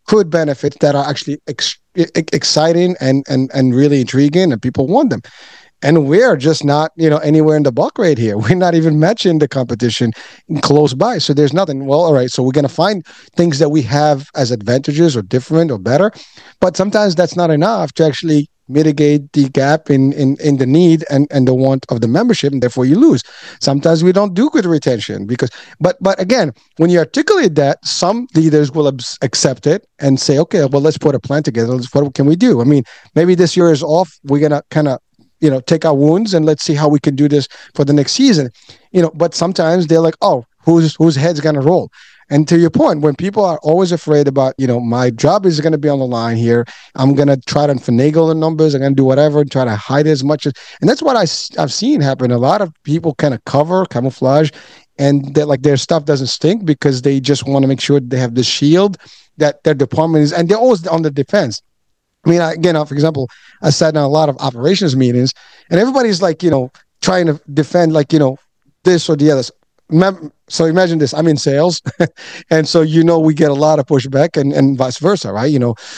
could benefit that are actually exciting and really intriguing, and people want them. And we're just not, anywhere in the bulk rate here. We're not even matching the competition close by. So there's nothing. Well, all right. So we're going to find things that we have as advantages or different or better. But sometimes that's not enough to actually mitigate the gap in the need and the want of the membership, and therefore you lose. Sometimes we don't do good retention but again, when you articulate that, some leaders will accept it and say, okay, well, let's put a plan together. What can we do? I mean, maybe this year is off. We're going to kind of take our wounds and let's see how we can do this for the next season. But sometimes they're like, oh, whose head's going to roll? And to your point, when people are always afraid about, my job is going to be on the line here, I'm going to try to finagle the numbers, I'm going to do whatever, and try to hide as much as, and that's what I've seen happen. A lot of people kind of camouflage, and that like their stuff doesn't stink because they just want to make sure they have the shield that their department is, and they're always on the defense. I mean, for example, I sat in a lot of operations meetings, and everybody's like, trying to defend, like, this or the other. So imagine this: I'm in sales, and so we get a lot of pushback, and vice versa, right?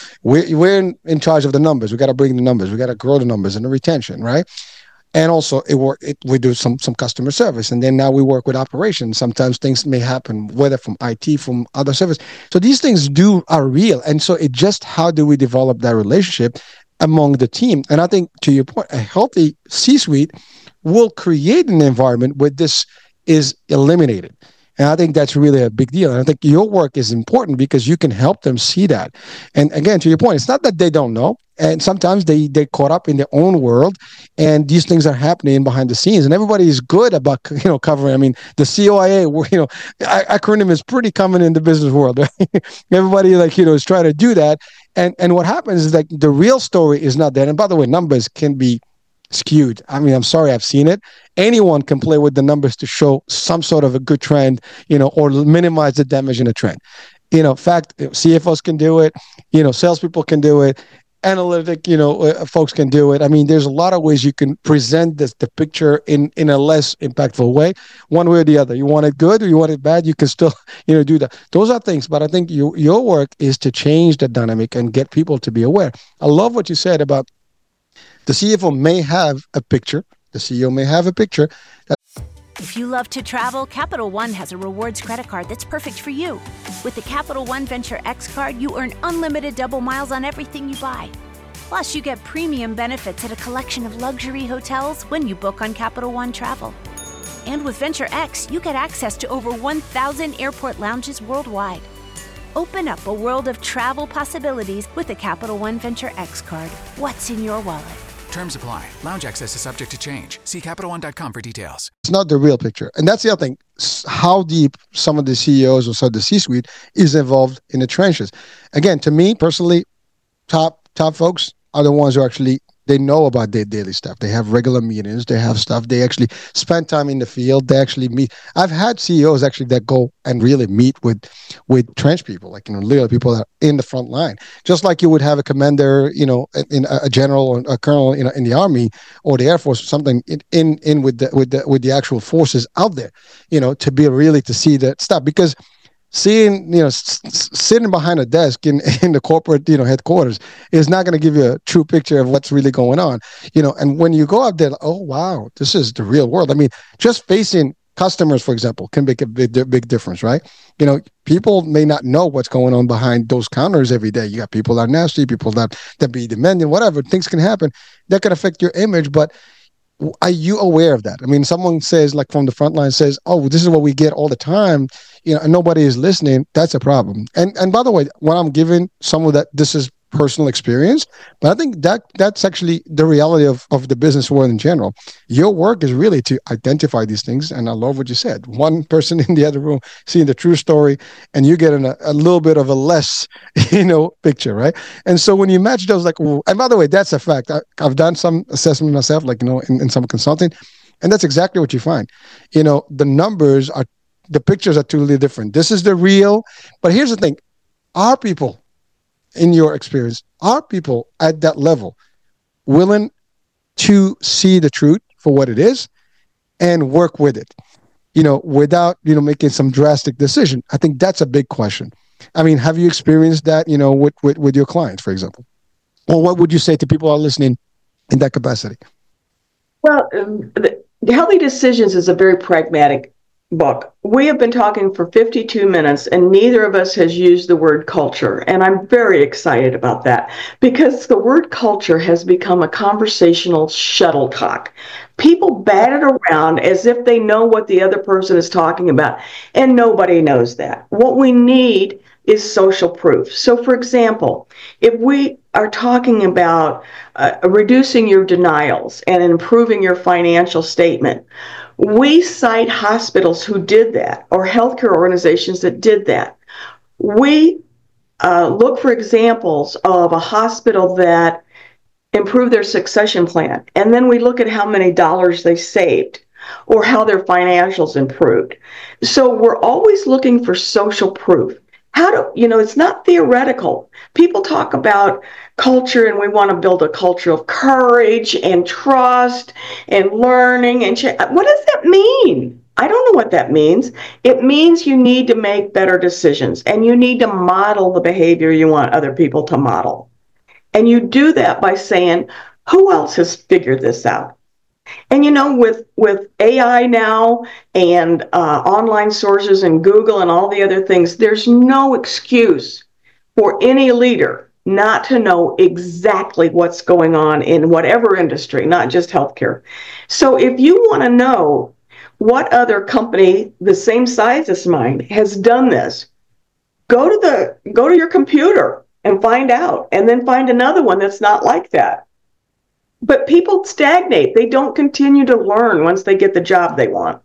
We're in charge of the numbers. We got to bring the numbers. We got to grow the numbers and the retention, right? And also, we do some customer service, and then now we work with operations. Sometimes things may happen, whether from IT, from other service. So these things are real, and so it just how do we develop that relationship among the team? And I think, to your point, a healthy C-suite will create an environment where this is eliminated. And I think that's really a big deal. And I think your work is important because you can help them see that. And again, to your point, it's not that they don't know. And sometimes they're caught up in their own world, and these things are happening behind the scenes. And everybody is good about, covering. I mean, the COIA, acronym is pretty common in the business world. Right? Everybody is trying to do that. And what happens is the real story is not there. And by the way, numbers can be skewed. I mean, I'm sorry, I've seen it. Anyone can play with the numbers to show some sort of a good trend, or minimize the damage in a trend. CFOs can do it. Salespeople can do it. Analytic, folks can do it. I mean, there's a lot of ways you can present the picture in a less impactful way, one way or the other. You want it good or you want it bad, you can still, do that. Those are things. But I think your work is to change the dynamic and get people to be aware. I love what you said about the CFO may have a picture. The CEO may have a picture. If you love to travel, Capital One has a rewards credit card that's perfect for you. With the Capital One Venture X card, you earn unlimited double miles on everything you buy. Plus, you get premium benefits at a collection of luxury hotels when you book on Capital One Travel. And with Venture X, you get access to over 1,000 airport lounges worldwide. Open up a world of travel possibilities with the Capital One Venture X card. What's in your wallet? Terms apply. Lounge access is subject to change. See CapitalOne.com for details. It's not the real picture. And that's the other thing. How deep some of the CEOs or some of the C-suite is involved in the trenches. Again, to me personally, top folks are the ones who actually, they know about their daily stuff. They have regular meetings. They have stuff. They actually spend time in the field. They actually meet. I've had CEOs actually that go and really meet with trench people, literally people that are in the front line. Just like you would have a commander, in a general or a colonel, in the Army or the Air Force or something, in with the actual forces out there, to see that stuff. Because seeing, sitting behind a desk in the corporate, headquarters is not going to give you a true picture of what's really going on, and when you go out there, oh, wow, this is the real world. I mean, just facing customers, for example, can make a big difference, right? People may not know what's going on behind those counters every day. You got people that are nasty, people that be demanding, whatever. Things can happen that can affect your image, but are you aware of that? I mean, someone says, like from the front line says, oh, this is what we get all the time, and nobody is listening. That's a problem. And by the way, when I'm giving some of that, this is personal experience, but I think that's actually the reality of the business world in general. Your work is really to identify these things. And I love what you said. One person in the other room seeing the true story, and you get a little bit of a less, picture, right? And so when you match those, and by the way, that's a fact. I've done some assessment myself, in some consulting, and that's exactly what you find. The pictures are totally different. This is the real, but here's the thing. Are people, in your experience, are people at that level willing to see the truth for what it is and work with it, without, making some drastic decision? I think that's a big question. I mean, have you experienced that, with your clients, for example? Or what would you say to people who are listening in that capacity? Well, Healthy Decisions is a very pragmatic book. We have been talking for 52 minutes and neither of us has used the word culture. And I'm very excited about that because the word culture has become a conversational shuttlecock. People bat it around as if they know what the other person is talking about, and nobody knows that. What we need is social proof. So, for example, if we are talking about reducing your denials and improving your financial statement, we cite hospitals who did that or healthcare organizations that did that. We look for examples of a hospital that improved their succession plan, and then we look at how many dollars they saved or how their financials improved. So we're always looking for social proof. It's not theoretical. People talk about culture and we want to build a culture of courage and trust and learning and what does that mean? I don't know what that means. It means you need to make better decisions and you need to model the behavior you want other people to model. And you do that by saying, who else has figured this out? And with AI now and online sources and Google and all the other things, there's no excuse for any leader not to know exactly what's going on in whatever industry, not just healthcare. So if you want to know what other company the same size as mine has done this, go to your computer and find out, and then find another one that's not like that. But people stagnate. They don't continue to learn once they get the job they want.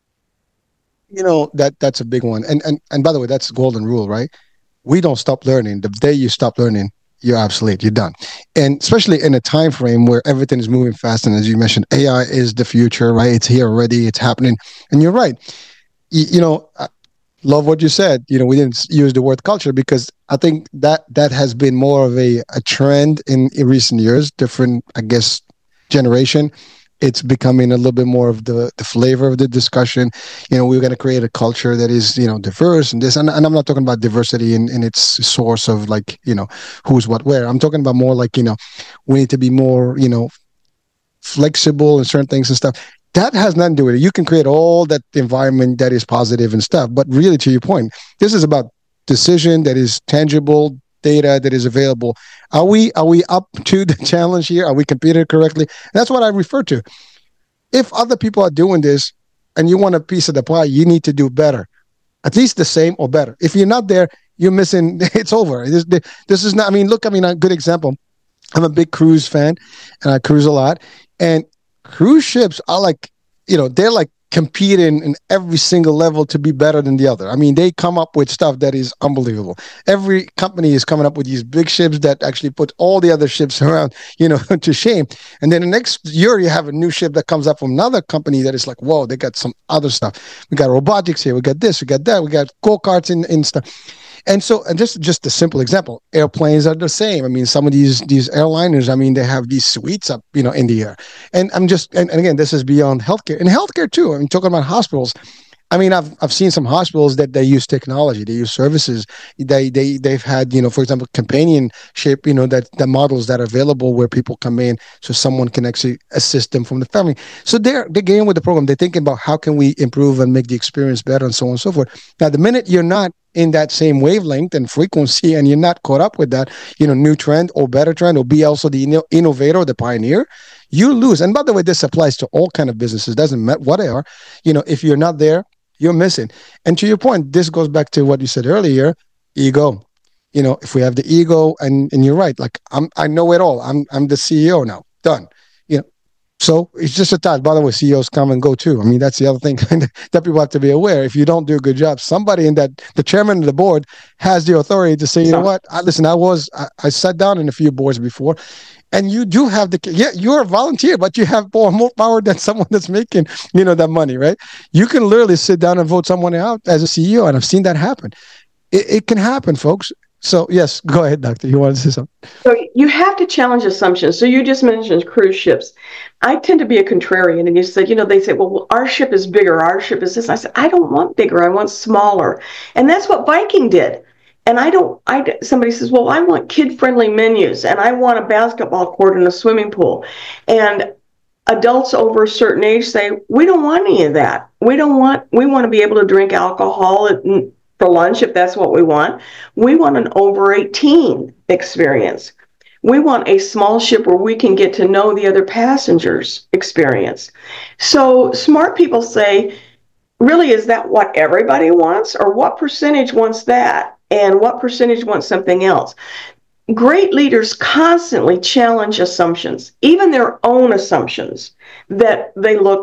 That's a big one. And by the way, that's the golden rule, right? We don't stop learning. The day you stop learning, you're obsolete. You're done. And especially in a time frame where everything is moving fast. And as you mentioned, AI is the future, right? It's here already. It's happening. And you're right. I love what you said. We didn't use the word culture because I think that has been more of a trend in recent years, different, I guess, generation. It's becoming a little bit more of the flavor of the discussion. We're going to create a culture that is, diverse and this. And I'm not talking about diversity in its source of like, who's what where. I'm talking about more like, we need to be more, flexible in certain things and stuff. That has nothing to do with it. You can create all that environment that is positive and stuff. But really, to your point, this is about decision that is tangible, data that is available. Are we up to the challenge here? Are we competing correctly? That's what I refer to. If other people are doing this and you want a piece of the pie, you need to do better, at least the same or better. If you're not there, you're missing. It's over. This is not. A good example. I'm a big cruise fan, and I cruise a lot. And cruise ships are like, they're like competing in every single level to be better than the other. I mean, they come up with stuff that is unbelievable. Every company is coming up with these big ships that actually put all the other ships around, to shame. And then the next year you have a new ship that comes up from another company that is like, whoa, they got some other stuff. We got robotics here. We got this, we got that. We got go-karts in stuff. And so, and just a simple example, airplanes are the same. I mean, some of these airliners, they have these suites up, in the air. And and again, this is beyond healthcare. And healthcare too. Talking about hospitals. I've seen some hospitals that they use technology, they use services. They've had, for example, companionship, the models that are available where people come in so someone can actually assist them from the family. So they're getting with the program. They're thinking about how can we improve and make the experience better and so on and so forth. Now, the minute you're not in that same wavelength and frequency and you're not caught up with that, new trend or better trend, or be also the innovator, the pioneer, you lose. And by the way, this applies to all kind of businesses. Doesn't matter what they are. If you're not there, you're missing. And to your point, this goes back to what you said earlier, ego. If we have the ego, and you're right, like I know it all. I'm the CEO now. Done. So it's just a thought. By the way, CEOs come and go too. That's the other thing that people have to be aware. If you don't do a good job, somebody in the chairman of the board has the authority to say, you know what? I sat down in a few boards before, and you do have you're a volunteer, but you have more power than someone that's making, that money, right? You can literally sit down and vote someone out as a CEO. And I've seen that happen. It can happen, folks. So yes, go ahead, Doctor. You wanted to say something? So you have to challenge assumptions. So you just mentioned cruise ships. I tend to be a contrarian, and you said, they say, well, our ship is bigger, our ship is this. I said, I don't want bigger, I want smaller. And that's what Viking did. And somebody says, well, I want kid-friendly menus and I want a basketball court and a swimming pool. And adults over a certain age say, we don't want any of that. We want to be able to drink alcohol for lunch if that's what we want. We want an over 18 experience. We want a small ship where we can get to know the other passengers experience. So smart people say, really, is that what everybody wants? Or what percentage wants that? And what percentage wants something else? Great leaders constantly challenge assumptions, even their own assumptions that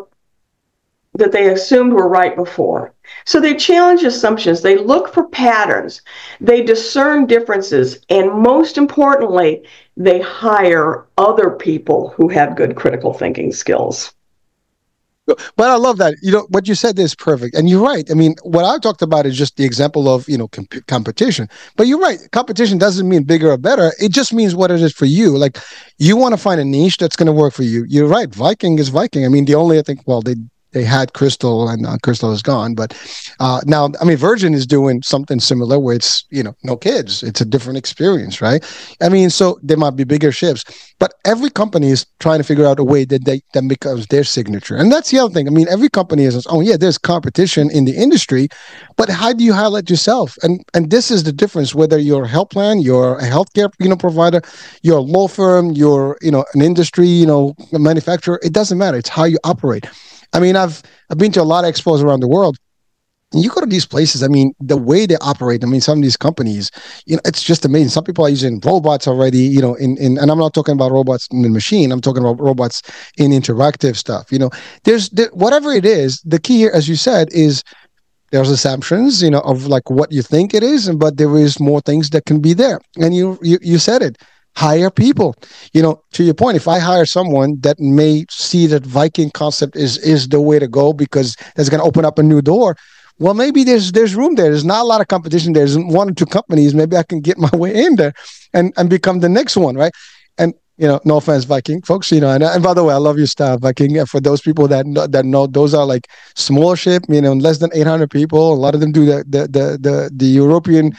they assumed were right before. So they challenge assumptions, they look for patterns, they discern differences, and most importantly, they hire other people who have good critical thinking skills. But I love that. What you said is perfect. And you're right. I mean, what I talked about is just the example of, competition. But you're right. Competition doesn't mean bigger or better. It just means what it is for you. Like, you want to find a niche that's going to work for you. You're right. Viking is Viking. I mean, they had Crystal, and Crystal is gone. But now, I mean, Virgin is doing something similar where it's, no kids. It's a different experience, right? I mean, so there might be bigger ships. But every company is trying to figure out a way that becomes their signature. And that's the other thing. I mean, every company is, there's competition in the industry, but how do you highlight yourself? And this is the difference, whether you're a health plan, you're a healthcare, provider, you're a law firm, you're, an industry, a manufacturer, it doesn't matter. It's how you operate. I mean, I've been to a lot of expos around the world. And you go to these places, I mean, the way they operate, I mean, some of these companies, it's just amazing. Some people are using robots already, and I'm not talking about robots in the machine. I'm talking about robots in interactive stuff. There's whatever it is, the key here, as you said, is there's assumptions, of like what you think it is, but there is more things that can be there. And you said it. Hire people. To your point, if I hire someone that may see that Viking concept is the way to go because that's going to open up a new door, well, maybe there's room there. There's not a lot of competition. There's one or two companies. Maybe I can get my way in there and become the next one, right? And no offense, Viking folks, and by the way, I love your style, Viking. For those people that know, those are like small ship, less than 800 people. A lot of them do the European,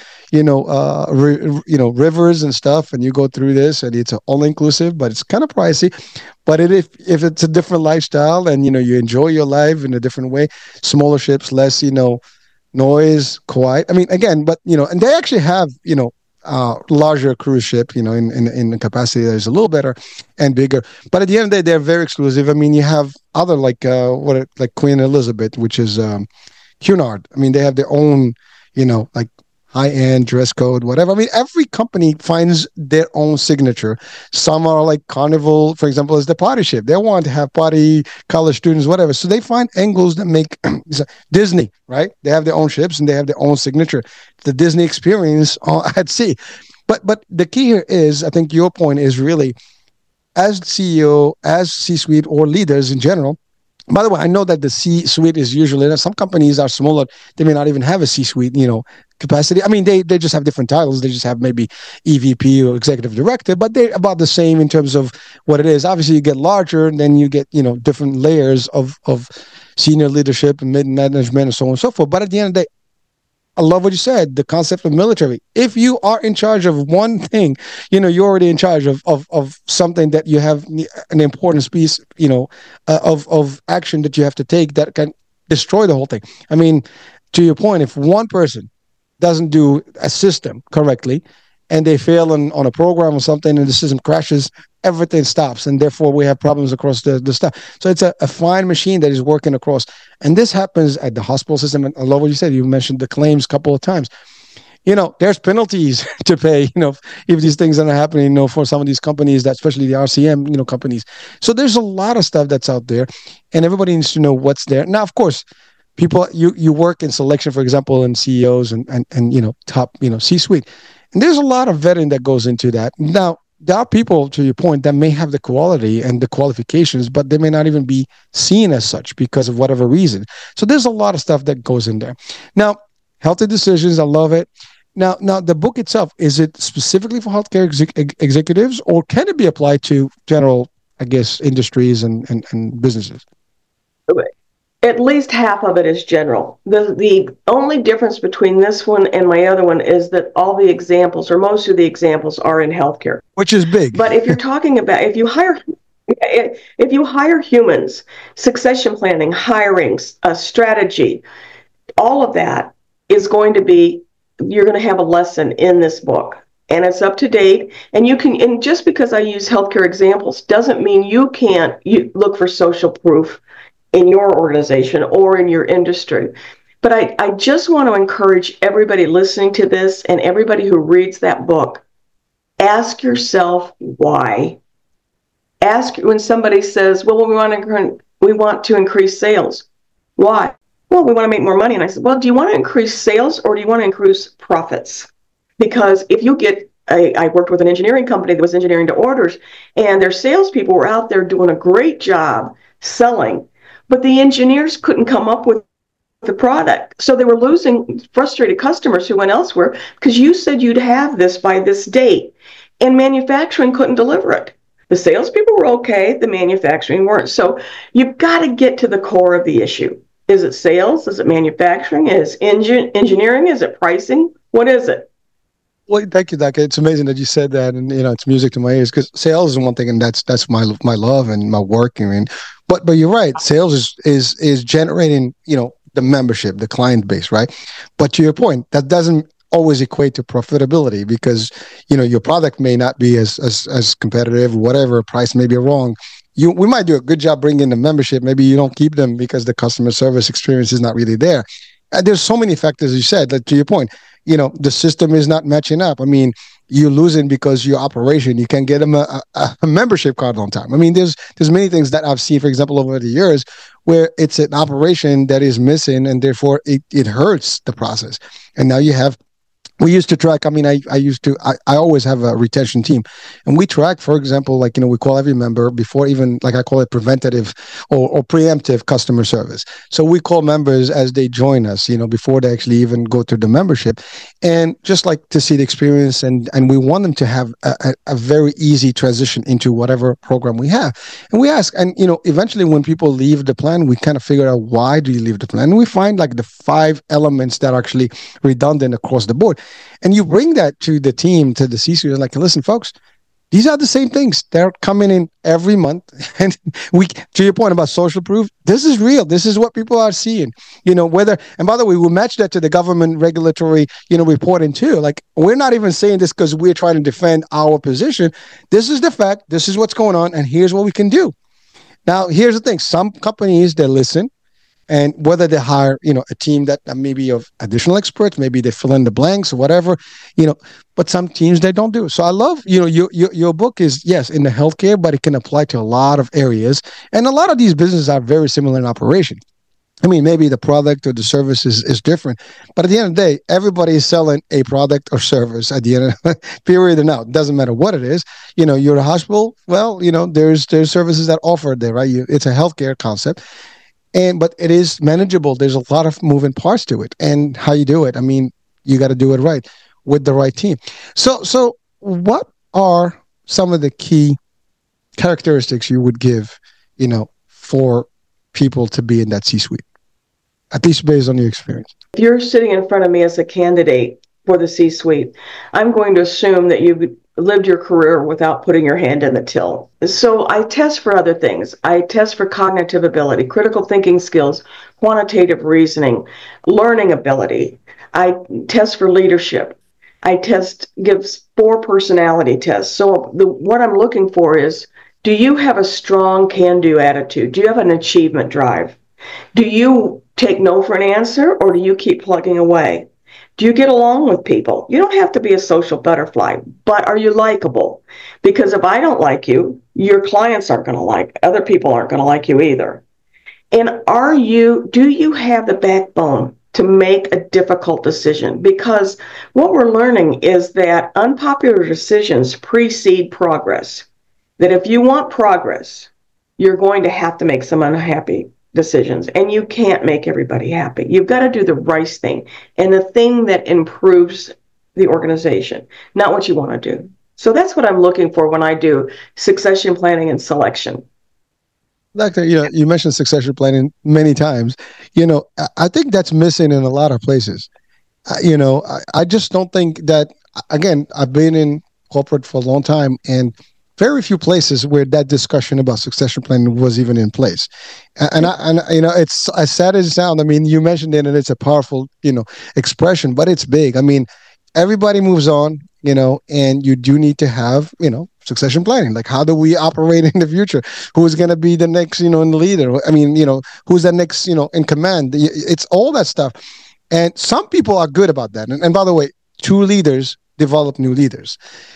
rivers and stuff. And you go through this, and it's all inclusive, but it's kind of pricey. But if it's a different lifestyle, and you enjoy your life in a different way, smaller ships, less noise, quiet. I mean, again, but and they actually have larger cruise ship, in the capacity that is a little better and bigger. But at the end of the day, they're very exclusive. I mean, you have other like Queen Elizabeth, which is Cunard. I mean, they have their own, like high-end dress code, whatever. I mean, every company finds their own signature. Some are like Carnival, for example, is the party ship. They want to have party, college students, whatever. So they find angles that make Disney, right? They have their own ships and they have their own signature. The Disney experience at sea. But the key here is, I think your point is really, as CEO, as C-suite or leaders in general. By the way, I know that the C-suite is usually, some companies are smaller. They may not even have a C-suite, capacity. I mean, they just have different titles. They just have maybe EVP or executive director, but they're about the same in terms of what it is. Obviously, you get larger, and then you get, different layers of senior leadership and mid-management and so on and so forth. But at the end of the day, I love what you said, the concept of military. If you are in charge of one thing, you're already in charge of something that you have an important piece, of action that you have to take that can destroy the whole thing. I mean, to your point, if one person doesn't do a system correctly and they fail on a program or something and the system crashes, everything stops. And therefore we have problems across the stuff. So it's a fine machine that is working across. And this happens at the hospital system. And I love what you said. You mentioned the claims a couple of times. There's penalties to pay, if these things are not happening, for some of these companies, that especially the RCM, companies. So there's a lot of stuff that's out there and everybody needs to know what's there. Now, of course, people, you work in selection, for example, in CEOs and top, C-suite. And there's a lot of vetting that goes into that. Now, there are people, to your point, that may have the quality and the qualifications, but they may not even be seen as such because of whatever reason. So there's a lot of stuff that goes in there. Now, healthy decisions, I love it. Now, the book itself, is it specifically for healthcare executives, or can it be applied to general, I guess, industries and businesses? At least half of it is general. The only difference between this one and my other one is that all the examples, or most of the examples, are in healthcare. Which is big. But if you're talking about, if you hire humans, succession planning, hiring, strategy, all of that is going to be, you're going to have a lesson in this book. And it's up to date. And you can, and just because I use healthcare examples doesn't mean you can't look for social proof in your organization or in your industry. But I just want to encourage everybody listening to this and everybody who reads that book, ask yourself why. Ask when somebody says, well, we want to increase sales. Why? Well, we want to make more money. And I said, well, do you want to increase sales or do you want to increase profits? Because if you get, I worked with an engineering company that was engineering to orders, and their salespeople were out there doing a great job selling, but the engineers couldn't come up with the product. So they were losing frustrated customers who went elsewhere because you said you'd have this by this date, and manufacturing couldn't deliver it. The salespeople were okay, the manufacturing weren't. So you've got to get to the core of the issue. Is it sales? Is it manufacturing? Is it engineering? Is it pricing? What is it? Well, thank you, Daka. It's amazing that you said that, and it's music to my ears because sales is one thing, and that's my love and my work. I mean, but you're right. Sales is generating the membership, the client base, right? But to your point, that doesn't always equate to profitability because your product may not be as competitive, whatever price may be wrong. We might do a good job bringing the membership. Maybe you don't keep them because the customer service experience is not really there. And there's so many factors, you said, that to your point, the system is not matching up. I mean, you're losing because your operation, you can't get them a membership card on time. I mean, there's many things that I've seen, for example, over the years where it's an operation that is missing and therefore it hurts the process. And now we used to track, I always have a retention team. And we track, for example, we call every member before even, I call it preventative or preemptive customer service. So we call members as they join us, before they actually even go through the membership. And just to see the experience and we want them to have a very easy transition into whatever program we have. And we ask, and, eventually when people leave the plan, we kind of figure out why do you leave the plan? And we find the 5 elements that are actually redundant across the board. And you bring that to the team, to the C-suite, listen, folks, these are the same things. They're coming in every month. And to your point about social proof, this is real. This is what people are seeing, and by the way, we'll match that to the government regulatory, reporting too. We're not even saying this because we're trying to defend our position. This is the fact. This is what's going on. And here's what we can do. Now, here's the thing. Some companies, they listen. And whether they hire, a team that maybe of additional experts, maybe they fill in the blanks or whatever, but some teams, they don't do it. So I love, your book is, yes, in the healthcare, but it can apply to a lot of areas. And a lot of these businesses are very similar in operation. I mean, maybe the product or the service is different, but at the end of the day, everybody is selling a product or service at the end of the period or now. It doesn't matter what it is. You're a hospital. Well, there's services that offer there, right? It's a healthcare concept. But it is manageable. There's a lot of moving parts to it. And how you do it, I mean, you got to do it right with the right team. So what are some of the key characteristics you would give, for people to be in that C-suite, at least based on your experience? If you're sitting in front of me as a candidate for the C-suite, I'm going to assume that you've lived your career without putting your hand in the till. So I test for other things. I test for cognitive ability, critical thinking skills, quantitative reasoning, learning ability. I test for leadership. I give 4 personality tests. So what I'm looking for is, do you have a strong can-do attitude? Do you have an achievement drive? Do you take no for an answer, or do you keep plugging away? Do you get along with people? You don't have to be a social butterfly, but are you likable? Because if I don't like you, your clients aren't going to like, other people aren't going to like you either. And do you have the backbone to make a difficult decision? Because what we're learning is that unpopular decisions precede progress. That if you want progress, you're going to have to make some unhappy decisions, and you can't make everybody happy. You've got to do the right thing and the thing that improves the organization, not what you want to do. So that's what I'm looking for when I do succession planning and selection. Doctor, you mentioned succession planning many times. I think that's missing in a lot of places. I just don't think that, again, I've been in corporate for a long time, and very few places where that discussion about succession planning was even in place. It's as sad as it sounds. I mean, you mentioned it, and it's a powerful, expression, but it's big. I mean, everybody moves on, and you do need to have, succession planning. Like, how do we operate in the future? Who's going to be the next, leader? I mean, who's the next, in command? It's all that stuff. And some people are good about that. And by the way, true leaders develop new leaders.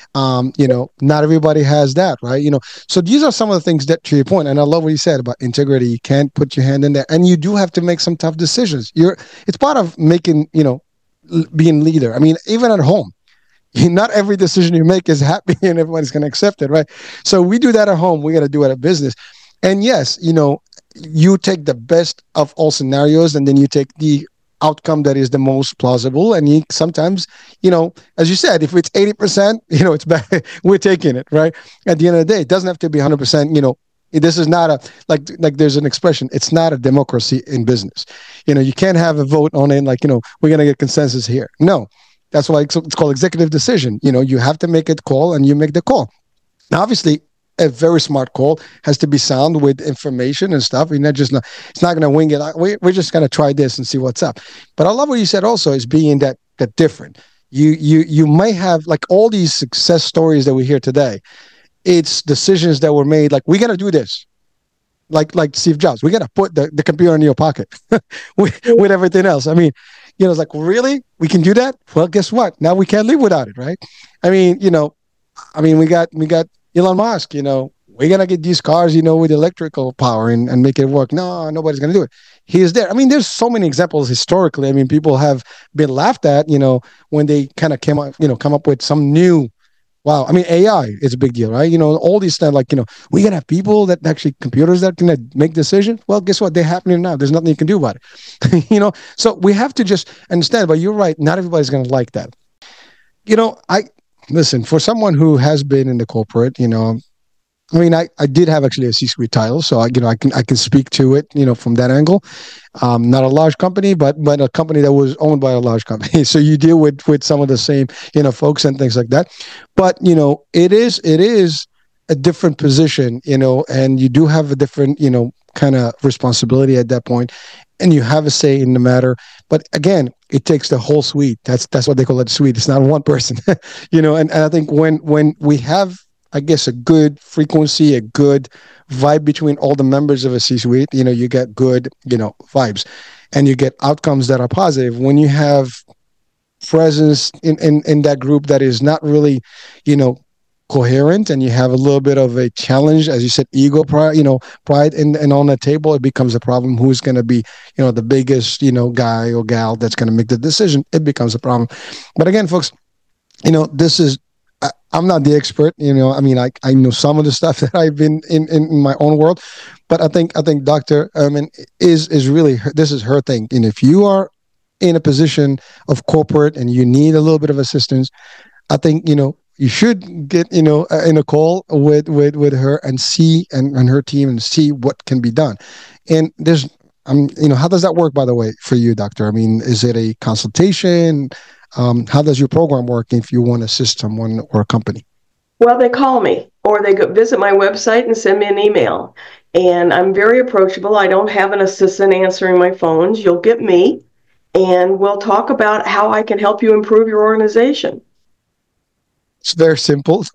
Not everybody has that, right? So these are some of the things that, to your point, and I love what you said about integrity. You can't put your hand in there, and you do have to make some tough decisions. It's part of making, being leader. I mean, even at home, not every decision you make is happy and everybody's going to accept it, right? So we do that at home. We got to do it at business. And yes, you take the best of all scenarios, and then you take the outcome that is the most plausible. And sometimes, as you said, if it's 80%, it's bad. We're taking it, right? At the end of the day, it doesn't have to be 100%. This is not a, like there's an expression, it's not a democracy in business. You can't have a vote on it like, we're going to get consensus here. No, that's why it's called executive decision. You have to make a call, and you make the call. Now, obviously, a very smart call has to be sound with information and stuff. It's not going to wing it. We're just going to try this and see what's up. But I love what you said also is being that different. You might have, like, all these success stories that we hear today. It's decisions that were made, like, we're going to do this. Like Steve Jobs, we got to put the computer in your pocket with everything else. I mean, it's like, really? We can do that? Well, guess what? Now we can't live without it, right? I mean, we got Elon Musk, we're going to get these cars, with electrical power and make it work. No, nobody's going to do it. He is there. I mean, there's so many examples historically. I mean, people have been laughed at, when they kind of come up with some new, wow. I mean, AI is a big deal, right? All these stuff, like, we going to have people that actually, computers that can make decisions. Well, guess what? They're happening now. There's nothing you can do about it. So we have to just understand, but you're right. Not everybody's going to like that. Listen, for someone who has been in the corporate, I did have actually a C-suite title, so I can speak to it, from that angle. Not a large company, but a company that was owned by a large company. So you deal with some of the same, folks and things like that. But it is a different position, and you do have a different, kind of responsibility at that point, and you have a say in the matter. But again, it takes the whole suite. That's what they call it, suite. It's not one person, and I think when we have, I guess, a good frequency, a good vibe between all the members of a C-suite, you get good, vibes, and you get outcomes that are positive. When you have presence in that group that is not really, coherent, and you have a little bit of a challenge, as you said, ego, pride, and on the table, it becomes a problem. Who's going to be, the biggest, guy or gal that's going to make the decision? It becomes a problem. But again, folks, this is, I'm not the expert, I mean, I know some of the stuff that I've been in my own world, but I think Dr. Ehrman is really, this is her thing. And if you are in a position of corporate and you need a little bit of assistance, I think, you should get, in a call with her and see, and her team, and see what can be done. And there's, how does that work, by the way, for you, doctor? I mean, is it a consultation? How does your program work if you want to assist someone or a company? Well, they call me, or they go visit my website and send me an email. And I'm very approachable. I don't have an assistant answering my phones. You'll get me, and we'll talk about how I can help you improve your organization. It's very simple.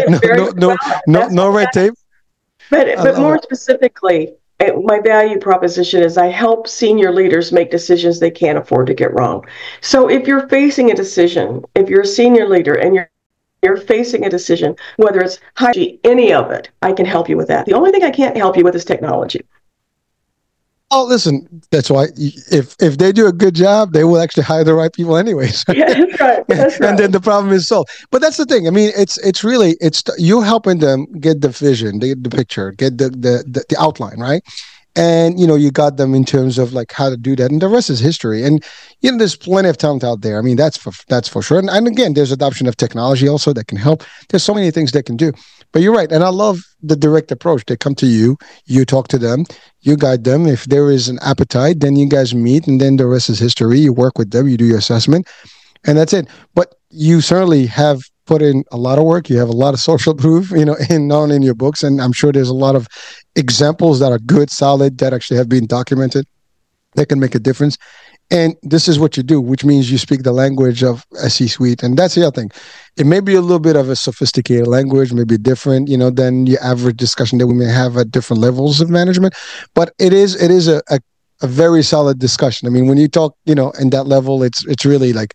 No red tape. But more specifically, my value proposition is I help senior leaders make decisions they can't afford to get wrong. So if you're facing a decision, if you're a senior leader and you're facing a decision, whether it's hygiene, any of it, I can help you with that. The only thing I can't help you with is technology. Oh, listen, that's why if they do a good job, they will actually hire the right people anyways. Yeah, that's right. That's right. And then the problem is solved. But that's the thing. I mean, it's you helping them get the vision, the picture, get the outline, right? and you got them in terms of like how to do that, and the rest is history. And there's plenty of talent out there. I mean, that's for sure. And again, there's adoption of technology also that can help. There's so many things they can do. But you're right, and I love the direct approach. They come to you, you talk to them, you guide them. If there is an appetite, then you guys meet, and then the rest is history. You work with them, you do your assessment, and that's it. But you certainly have put in a lot of work. You have a lot of social proof, in not only in your books, and I'm sure there's a lot of examples that are good, solid, that actually have been documented that can make a difference. And this is what you do, which means you speak the language of a C-suite. And that's the other thing. It may be a little bit of a sophisticated language, maybe different, than your average discussion that we may have at different levels of management. But it is a very solid discussion. I mean, when you talk, in that level, it's really like,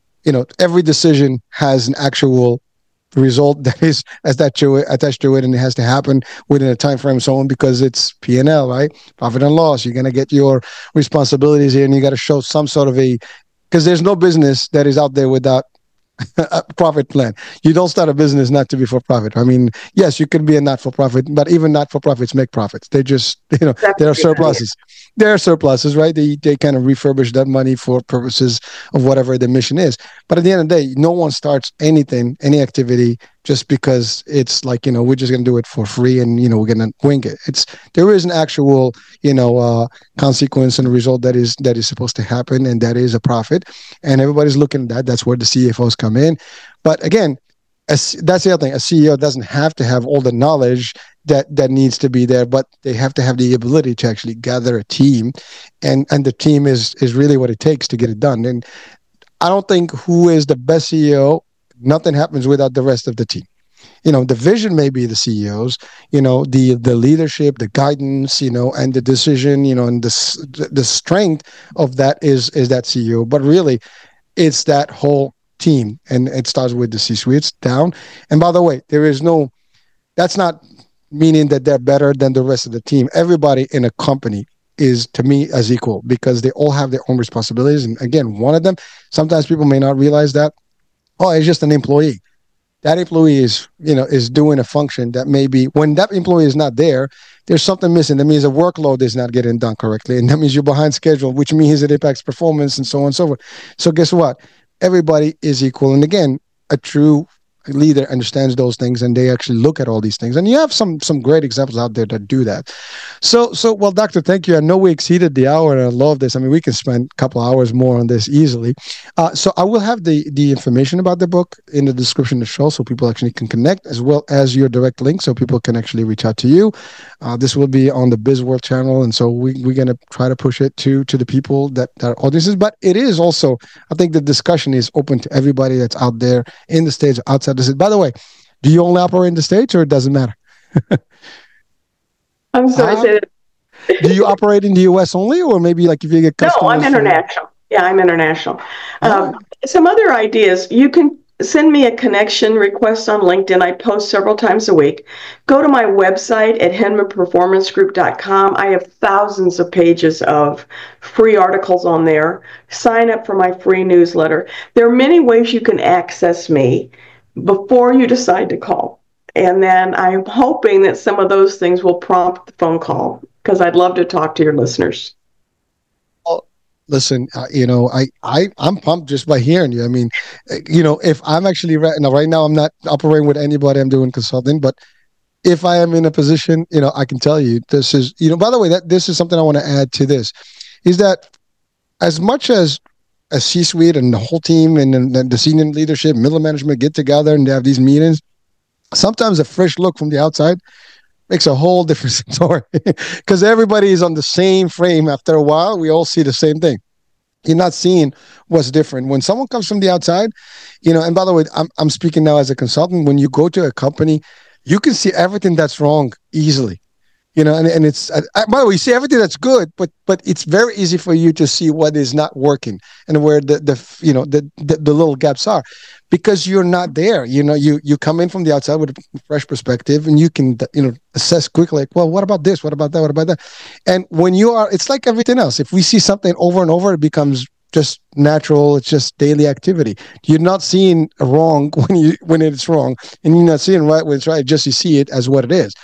every decision has an actual result that is attached to it, and it has to happen within a time frame, so on, because it's P&L, right? Profit and loss. You're going to get your responsibilities here, and you got to show some sort of because there's no business that is out there without a profit plan. You don't start a business not to be for profit. I mean, yes, you can be a not-for-profit, but even not-for-profits make profits. They just, there are surpluses. There are surpluses, right? They kind of refurbish that money for purposes of whatever the mission is. But at the end of the day, no one starts anything, any activity, just because it's like, we're just going to do it for free and, we're going to wing it. There is an actual, consequence and result that is supposed to happen, and that is a profit. And everybody's looking at that. That's where the CFOs come in. But again, that's the other thing. A CEO doesn't have to have all the knowledge that needs to be there, but they have to have the ability to actually gather a team, and the team is really what it takes to get it done. And I don't think who is the best CEO, nothing happens without the rest of the team. The vision may be the CEOs, the leadership, the guidance, and the decision, and the strength of that is that CEO. But really, it's that whole team, and it starts with the C-suites down. And by the way, that's not meaning that they're better than the rest of the team. Everybody in a company is, to me, as equal, because they all have their own responsibilities. And again, one of them, sometimes people may not realize that, it's just an employee. That employee is doing a function that maybe when that employee is not there, there's something missing. That means the workload is not getting done correctly. And that means you're behind schedule, which means it impacts performance and so on and so forth. So guess what? Everybody is equal. And again, a true leader understands those things, and they actually look at all these things. And you have some great examples out there that do that. So well, Doctor, thank you. I know we exceeded the hour, and I love this. I mean, we can spend a couple hours more on this easily. So I will have the information about the book in the description of the show, so people actually can connect, as well as your direct link, so people can actually reach out to you. This will be on the BizWorld channel, and so we're going to try to push it to the people that are audiences. But it is also, I think the discussion is open to everybody that's out there in the States, outside the States. By the way, do you only operate in the States, or it doesn't matter? I'm sorry. Say that. Do you operate in the U.S. only, or maybe like if you get customers? No, I'm international. Yeah, I'm international. Some other ideas. You can send me a connection request on LinkedIn. I post several times a week. Go to my website at hinmanperformancegroup.com. I have thousands of pages of free articles on there. Sign up for my free newsletter. There are many ways you can access me before you decide to call. And then I'm hoping that some of those things will prompt the phone call, because I'd love to talk to your listeners. Listen, I'm pumped just by hearing you. I mean, if I'm actually right now, I'm not operating with anybody. I'm doing consulting, but if I am in a position, I can tell you this is, by the way, that this is something I want to add to this, is that as much as a C-suite and the whole team and the senior leadership, middle management get together and they have these meetings, sometimes a fresh look from the outside makes a whole different story, because everybody is on the same frame. After a while, we all see the same thing. You're not seeing what's different. When someone comes from the outside, and by the way, I'm speaking now as a consultant, when you go to a company, you can see everything that's wrong easily. And it's, by the way, you see everything that's good, but it's very easy for you to see what is not working and where the little gaps are, because you're not there. You come in from the outside with a fresh perspective, and you can assess quickly, like, well, what about this? What about that? What about that? And when it's like everything else. If we see something over and over, it becomes just natural. It's just daily activity. You're not seeing wrong when it's wrong, and you're not seeing right when it's right. Just you see it as what it is.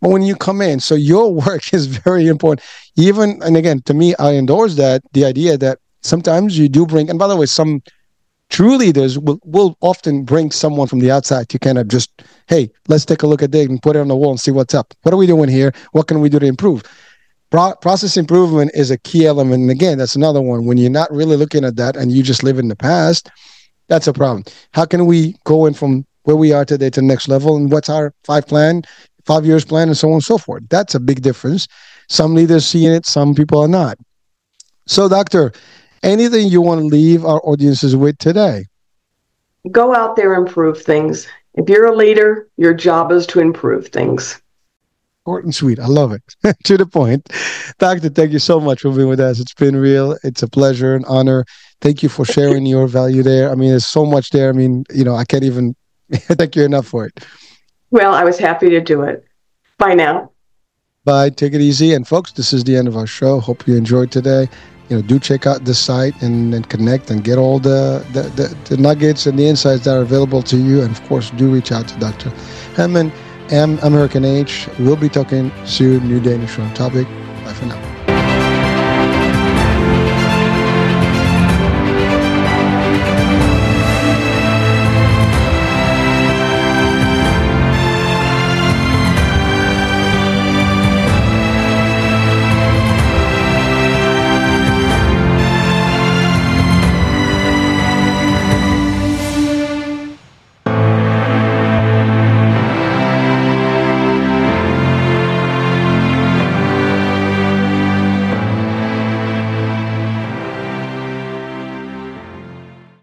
but when you come in, so your work is very important. Even, and again, to me, I endorse that, the idea that sometimes you do bring, and by the way, some true leaders will often bring someone from the outside to kind of just, hey, let's take a look at it and put it on the wall and see what's up. What are we doing here? What can we do to improve? Process improvement is a key element. And again, that's another one. When you're not really looking at that and you just live in the past, that's a problem. How can we go in from where we are today to the next level? And what's our 5 years plan, and so on and so forth? That's a big difference. Some leaders see it, some people are not. So, Doctor, anything you want to leave our audiences with today? Go out there and improve things. If you're a leader, your job is to improve things. Short and sweet. I love it. To the point. Doctor, thank you so much for being with us. It's been real. It's a pleasure and honor. Thank you for sharing your value there. I mean, there's so much there. I mean, I can't even thank you enough for it. Well, I was happy to do it. Bye now. Bye. Take it easy. And folks, this is the end of our show. Hope you enjoyed today. Do check out the site and connect and get all the nuggets and the insights that are available to you. And of course, do reach out to Dr. Hammond. I'm American Age. We'll be talking soon. New Danish on topic. Bye for now.